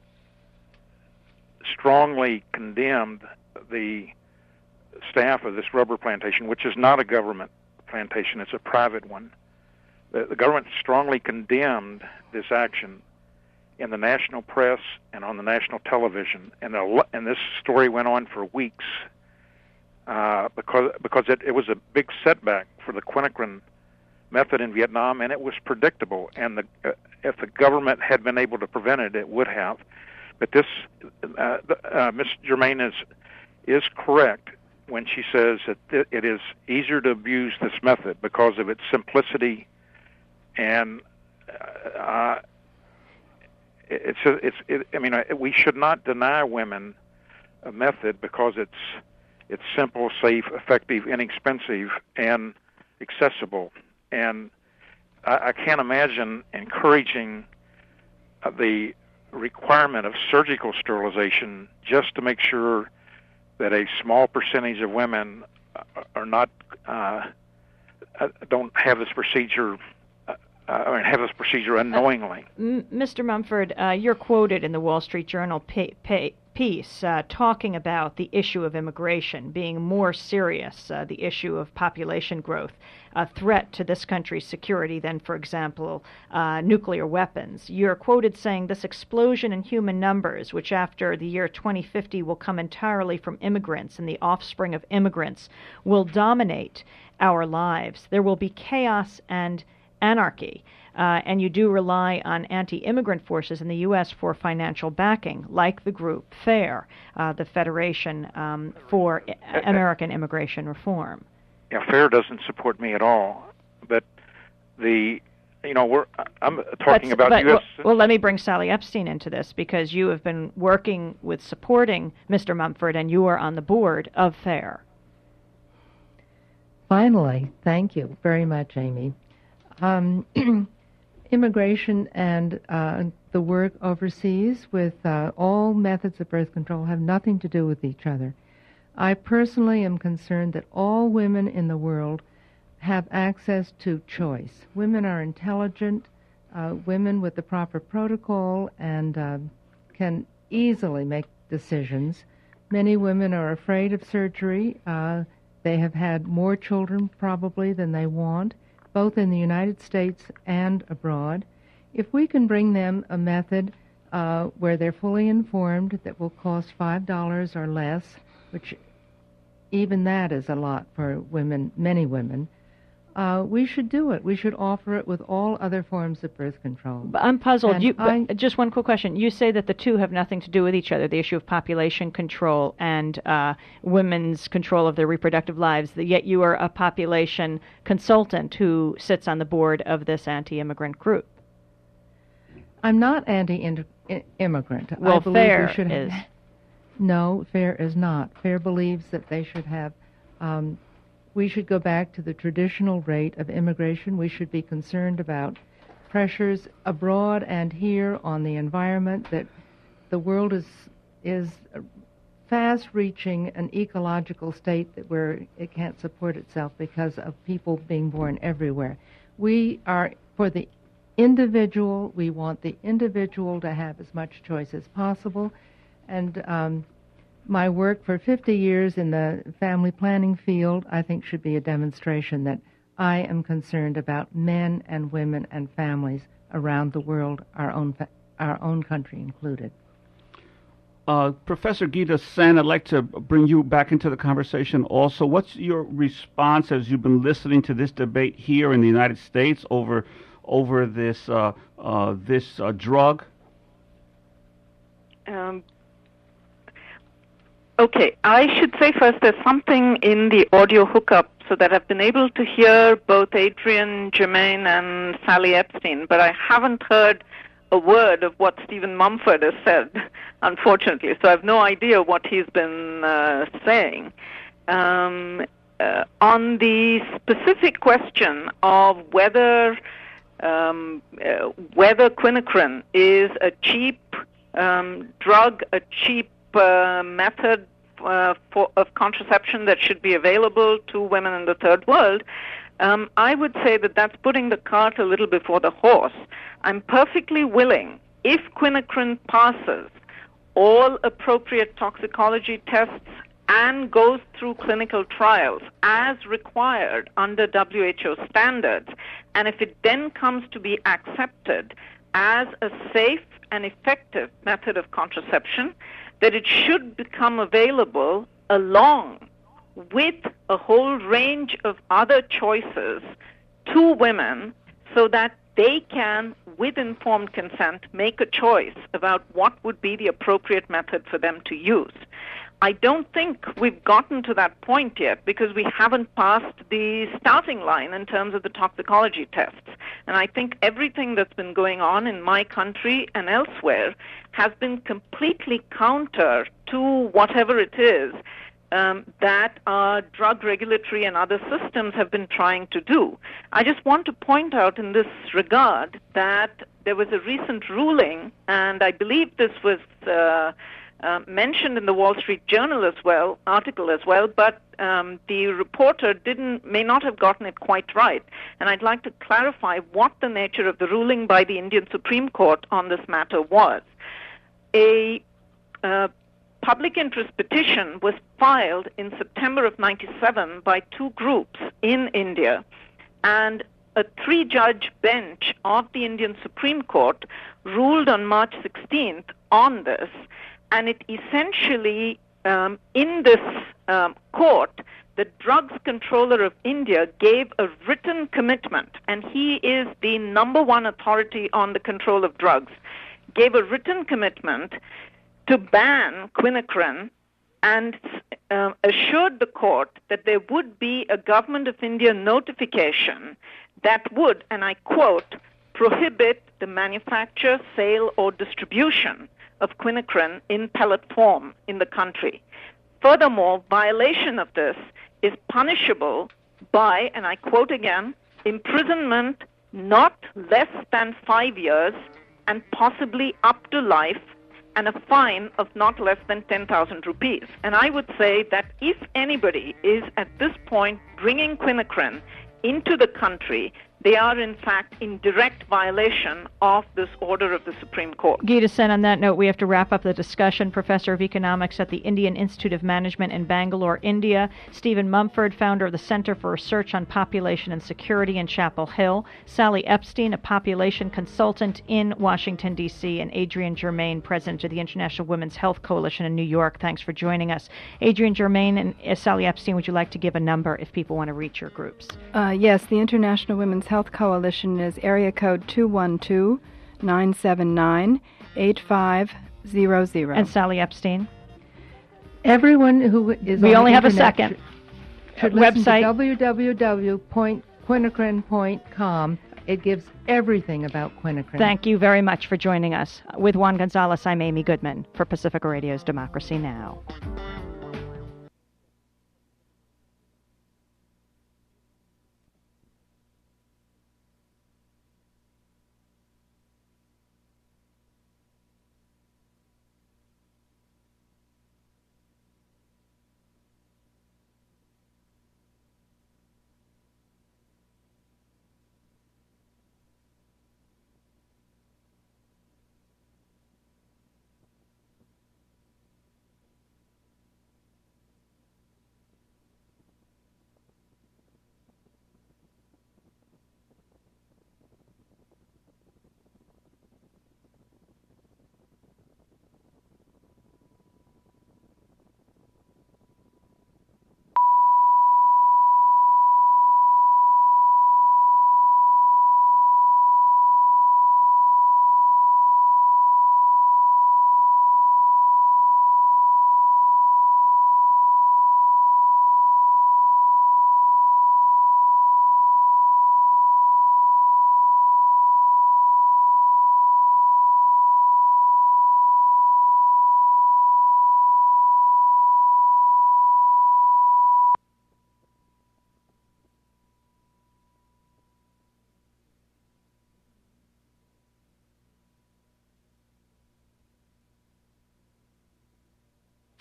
strongly condemned the staff of this rubber plantation, which is not a government plantation, it's a private one. The, the government strongly condemned this action in the national press and on the national television, and, the, and this story went on for weeks uh, because because it, it was a big setback for the quinacrine method in Vietnam, and it was predictable. And the, uh, if the government had been able to prevent it, it would have. But this, uh, uh, Miz Germain is is correct when she says that it, it is easier to abuse this method because of its simplicity, and uh, it's a, it's. It, I mean, we should not deny women a method because it's it's simple, safe, effective, inexpensive, and accessible. And I, I can't imagine encouraging uh, the requirement of surgical sterilization just to make sure that a small percentage of women are not uh, don't have this procedure uh, or have this procedure unknowingly. Uh, M- Mister Mumford, uh, you're quoted in the Wall Street Journal pay, pay, piece uh, talking about the issue of immigration being more serious, uh, the issue of population growth, a threat to this country's security than, for example, uh, nuclear weapons. You're quoted saying this explosion in human numbers, which after the year twenty fifty will come entirely from immigrants and the offspring of immigrants, will dominate our lives. There will be chaos and anarchy. Uh, and you do rely on anti-immigrant forces in the U S for financial backing, like the group FAIR, uh, the Federation um, for I- American Immigration Reform. Yeah, FAIR doesn't support me at all. But the, you know, we're I'm talking but, about but, U S. Well, well, let me bring Sally Epstein into this because you have been working with supporting Mister Mumford, and you are on the board of FAIR. Finally, thank you very much, Amy. Um, Immigration and uh, the work overseas with uh, all methods of birth control have nothing to do with each other. I personally am concerned that all women in the world have access to choice. Women are intelligent, uh, women with the proper protocol, and uh, can easily make decisions. Many women are afraid of surgery. Uh, they have had more children probably than they want, both in the United States and abroad. If we can bring them a method uh, where they're fully informed that will cost five dollars or less, which even that is a lot for women, many women, uh, we should do it. We should offer it with all other forms of birth control. But I'm puzzled. And You, I, but just one quick question. You say that the two have nothing to do with each other, the issue of population control and uh, women's control of their reproductive lives, yet you are a population consultant who sits on the board of this anti-immigrant group. I'm not anti-immigrant. Well, I believe FAIR we should is. Have, no, FAIR is not. FAIR believes that they should have... Um, we should go back to the traditional rate of immigration. We should be concerned about pressures abroad and here on the environment, that the world is is fast reaching an ecological state that where it can't support itself because of people being born everywhere. We are, for the individual, we want the individual to have as much choice as possible. And um, my work for fifty years in the family planning field, I think, should be a demonstration that I am concerned about men and women and families around the world, our own, fa- our own country included. Uh, Professor Geeta Sen, I'd like to bring you back into the conversation also. What's your response as you've been listening to this debate here in the United States over over this uh, uh, this uh, drug? Um, okay, I should say first there's something in the audio hookup so that I've been able to hear both Adrian Germain and Sally Epstein, but I haven't heard a word of what Stephen Mumford has said, unfortunately. So I have no idea what he's been uh, saying. Um, uh, on the specific question of whether um, uh, whether quinacrine is a cheap um, drug, a cheap uh, method uh, for, of contraception that should be available to women in the third world, Um, I would say that that's putting the cart a little before the horse. I'm perfectly willing, if quinacrine passes all appropriate toxicology tests and goes through clinical trials as required under W H O standards, and if it then comes to be accepted as a safe and effective method of contraception, that it should become available along with a whole range of other choices to women so that they can, with informed consent, make a choice about what would be the appropriate method for them to use. I don't think we've gotten to that point yet because we haven't passed the starting line in terms of the toxicology tests. And I think everything that's been going on in my country and elsewhere has been completely counter to whatever it is Um, that our drug regulatory and other systems have been trying to do. I just want to point out in this regard that there was a recent ruling, and I believe this was uh, uh, mentioned in the Wall Street Journal as well, article as well, but um, the reporter didn't, may not have gotten it quite right. And I'd like to clarify what the nature of the ruling by the Indian Supreme Court on this matter was. A uh, public interest petition was filed in September of ninety-seven by two groups in India, and a three-judge bench of the Indian Supreme Court ruled on March sixteenth on this, and it essentially, um, in this um, court, the Drugs Controller of India gave a written commitment, and he is the number one authority on the control of drugs, gave a written commitment to ban quinacrine and uh, assured the court that there would be a Government of India notification that would, and I quote, prohibit the manufacture, sale, or distribution of quinacrine in pellet form in the country. Furthermore, violation of this is punishable by, and I quote again, imprisonment not less than five years and possibly up to life, and a fine of not less than ten thousand rupees. And I would say that if anybody is at this point bringing quinacrine into the country, they are in fact in direct violation of this order of the Supreme Court. Geeta Sen, on that note, we have to wrap up the discussion. Professor of Economics at the Indian Institute of Management in Bangalore, India. Stephen Mumford, founder of the Center for Research on Population and Security in Chapel Hill. Sally Epstein, a population consultant in Washington, D C. And Adrian Germain, president of the International Women's Health Coalition in New York. Thanks for joining us. Adrian Germain and uh, Sally Epstein, would you like to give a number if people want to reach your groups? Uh, yes, the International Women's Health Coalition is area code two one two, nine seven nine, eight five zero zero. And Sally Epstein? Everyone who is We on only the have a internet second. Should, should Uh, listen website? to w w w dot quinacrine dot com. It gives everything about quinacrine. Thank you very much for joining us. With Juan Gonzalez, I'm Amy Goodman for Pacifica Radio's Democracy Now!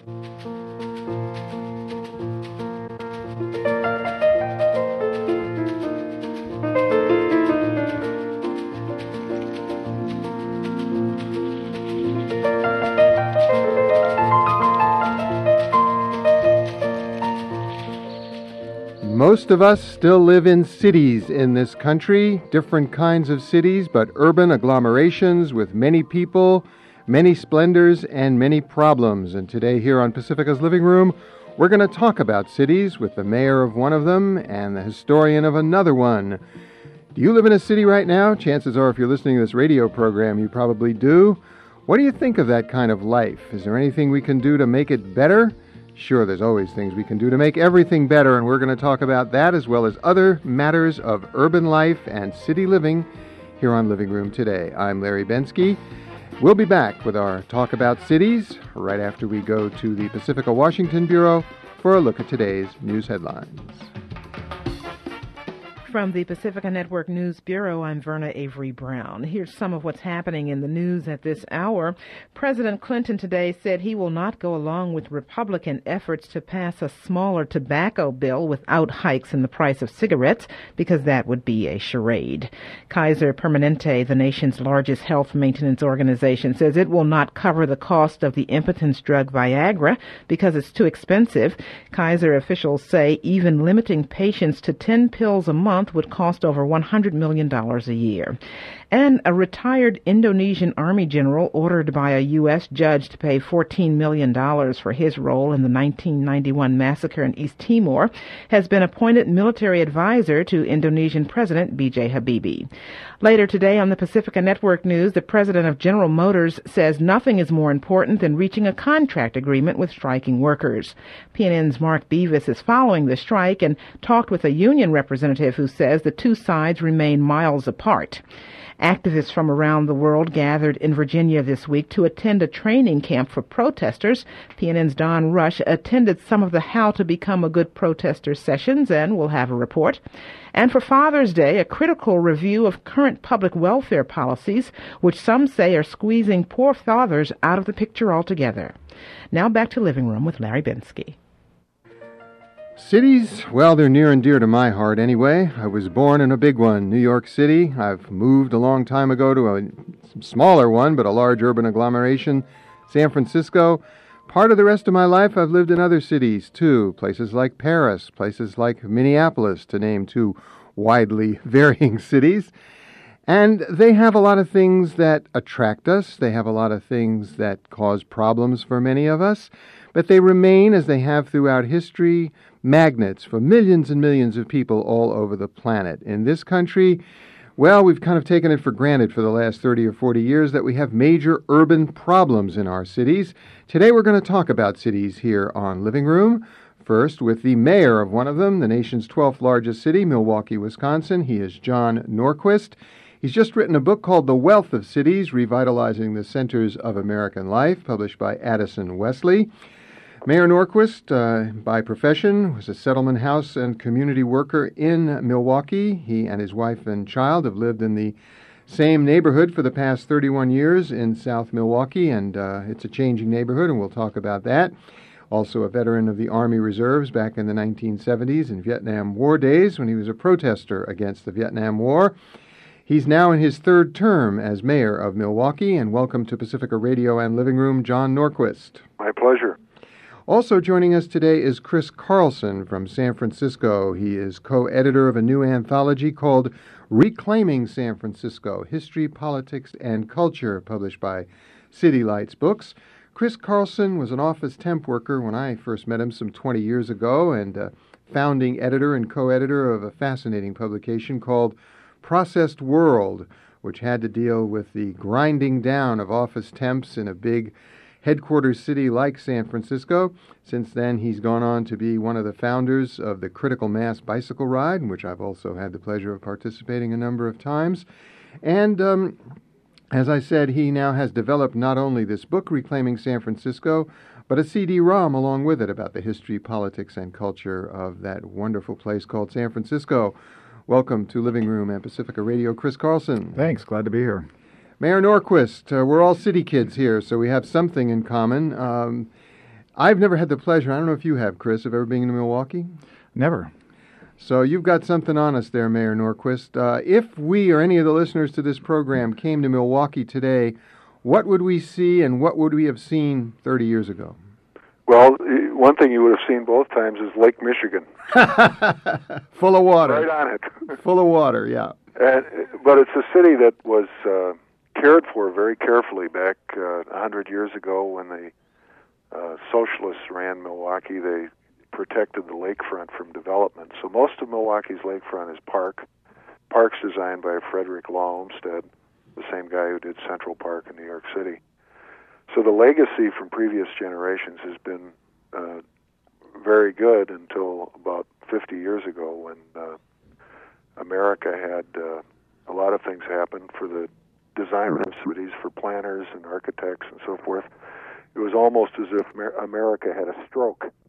Most of us still live in cities in this country, different kinds of cities, but urban agglomerations with many people, many splendors, and many problems. And today here on Pacifica's Living Room, we're going to talk about cities with the mayor of one of them and the historian of another one. Do you live in a city right now? Chances are if you're listening to this radio program, you probably do. What do you think of that kind of life? Is there anything we can do to make it better? Sure, there's always things we can do to make everything better, and we're going to talk about that as well as other matters of urban life and city living here on Living Room today. I'm Larry Bensky. We'll be back with our Talk About Cities right after we go to the Pacifica Washington Bureau for a look at today's news headlines. From the Pacifica Network News Bureau, I'm Verna Avery Brown. Here's some of what's happening in the news at this hour. President Clinton today said he will not go along with Republican efforts to pass a smaller tobacco bill without hikes in the price of cigarettes, because that would be a charade. Kaiser Permanente, the nation's largest health maintenance organization, says it will not cover the cost of the impotence drug Viagra because it's too expensive. Kaiser officials say even limiting patients to ten pills a month would cost over one hundred million dollars a year. And a retired Indonesian army general ordered by a U S judge to pay fourteen million dollars for his role in the nineteen ninety-one massacre in East Timor has been appointed military advisor to Indonesian President B J Habibie. Later today on the Pacifica Network News, the president of General Motors says nothing is more important than reaching a contract agreement with striking workers. P N N's Mark Beavis is following the strike and talked with a union representative who says the two sides remain miles apart. Activists from around the world gathered in Virginia this week to attend a training camp for protesters. P N N's Don Rush attended some of the How to Become a Good Protester sessions and will have a report. And for Father's Day, a critical review of current public welfare policies, which some say are squeezing poor fathers out of the picture altogether. Now back to Living Room with Larry Bensky. Cities, well, they're near and dear to my heart anyway. I was born in a big one, New York City. I've moved a long time ago to a smaller one, but a large urban agglomeration, San Francisco. Part of the rest of my life, I've lived in other cities, too, places like Paris, places like Minneapolis, to name two widely varying cities. And they have a lot of things that attract us. They have a lot of things that cause problems for many of us. But they remain, as they have throughout history, magnets for millions and millions of people all over the planet. In this country, well, we've kind of taken it for granted for the last thirty or forty years that we have major urban problems in our cities. Today we're going to talk about cities here on Living Room. First, with the mayor of one of them, the nation's twelfth largest city, Milwaukee, Wisconsin. He is John Norquist. He's just written a book called The Wealth of Cities, Revitalizing the Centers of American Life, published by Addison Wesley. Mayor Norquist, uh, by profession, was a settlement house and community worker in Milwaukee. He and his wife and child have lived in the same neighborhood for the past thirty-one years in South Milwaukee, and uh, it's a changing neighborhood, and we'll talk about that. Also a veteran of the Army Reserves back in the nineteen seventies and Vietnam War days when he was a protester against the Vietnam War. He's now in his third term as mayor of Milwaukee, and welcome to Pacifica Radio and Living Room, John Norquist. My pleasure. Also joining us today is Chris Carlson from San Francisco. He is co-editor of a new anthology called Reclaiming San Francisco, History, Politics, and Culture, published by City Lights Books. Chris Carlson was an office temp worker when I first met him some twenty years ago, and a founding editor and co-editor of a fascinating publication called Processed World, which had to deal with the grinding down of office temps in a big headquarters city like San Francisco. Since then, he's gone on to be one of the founders of the Critical Mass Bicycle Ride, in which I've also had the pleasure of participating a number of times. And um, as I said, he now has developed not only this book, Reclaiming San Francisco, but a C D ROM along with it about the history, politics, and culture of that wonderful place called San Francisco. Welcome to Living Room and Pacifica Radio, Chris Carlson. Thanks. Glad to be here. Mayor Norquist, uh, we're all city kids here, so we have something in common. Um, I've never had the pleasure, I don't know if you have, Chris, of ever being to Milwaukee? Never. So you've got something on us there, Mayor Norquist. Uh, if we or any of the listeners to this program came to Milwaukee today, what would we see and what would we have seen thirty years ago? Well, one thing you would have seen both times is Lake Michigan. Full of water. Right on it. Full of water, yeah. And, but it's a city that was uh, cared for very carefully back uh, one hundred years ago when the uh, socialists ran Milwaukee. They protected the lakefront from development. So most of Milwaukee's lakefront is park. Park's designed by Frederick Law Olmsted, the same guy who did Central Park in New York City. So the legacy from previous generations has been uh, very good until about fifty years ago when uh, America had uh, a lot of things happen for the design of cities, for planners and architects and so forth. It was almost as if America had a stroke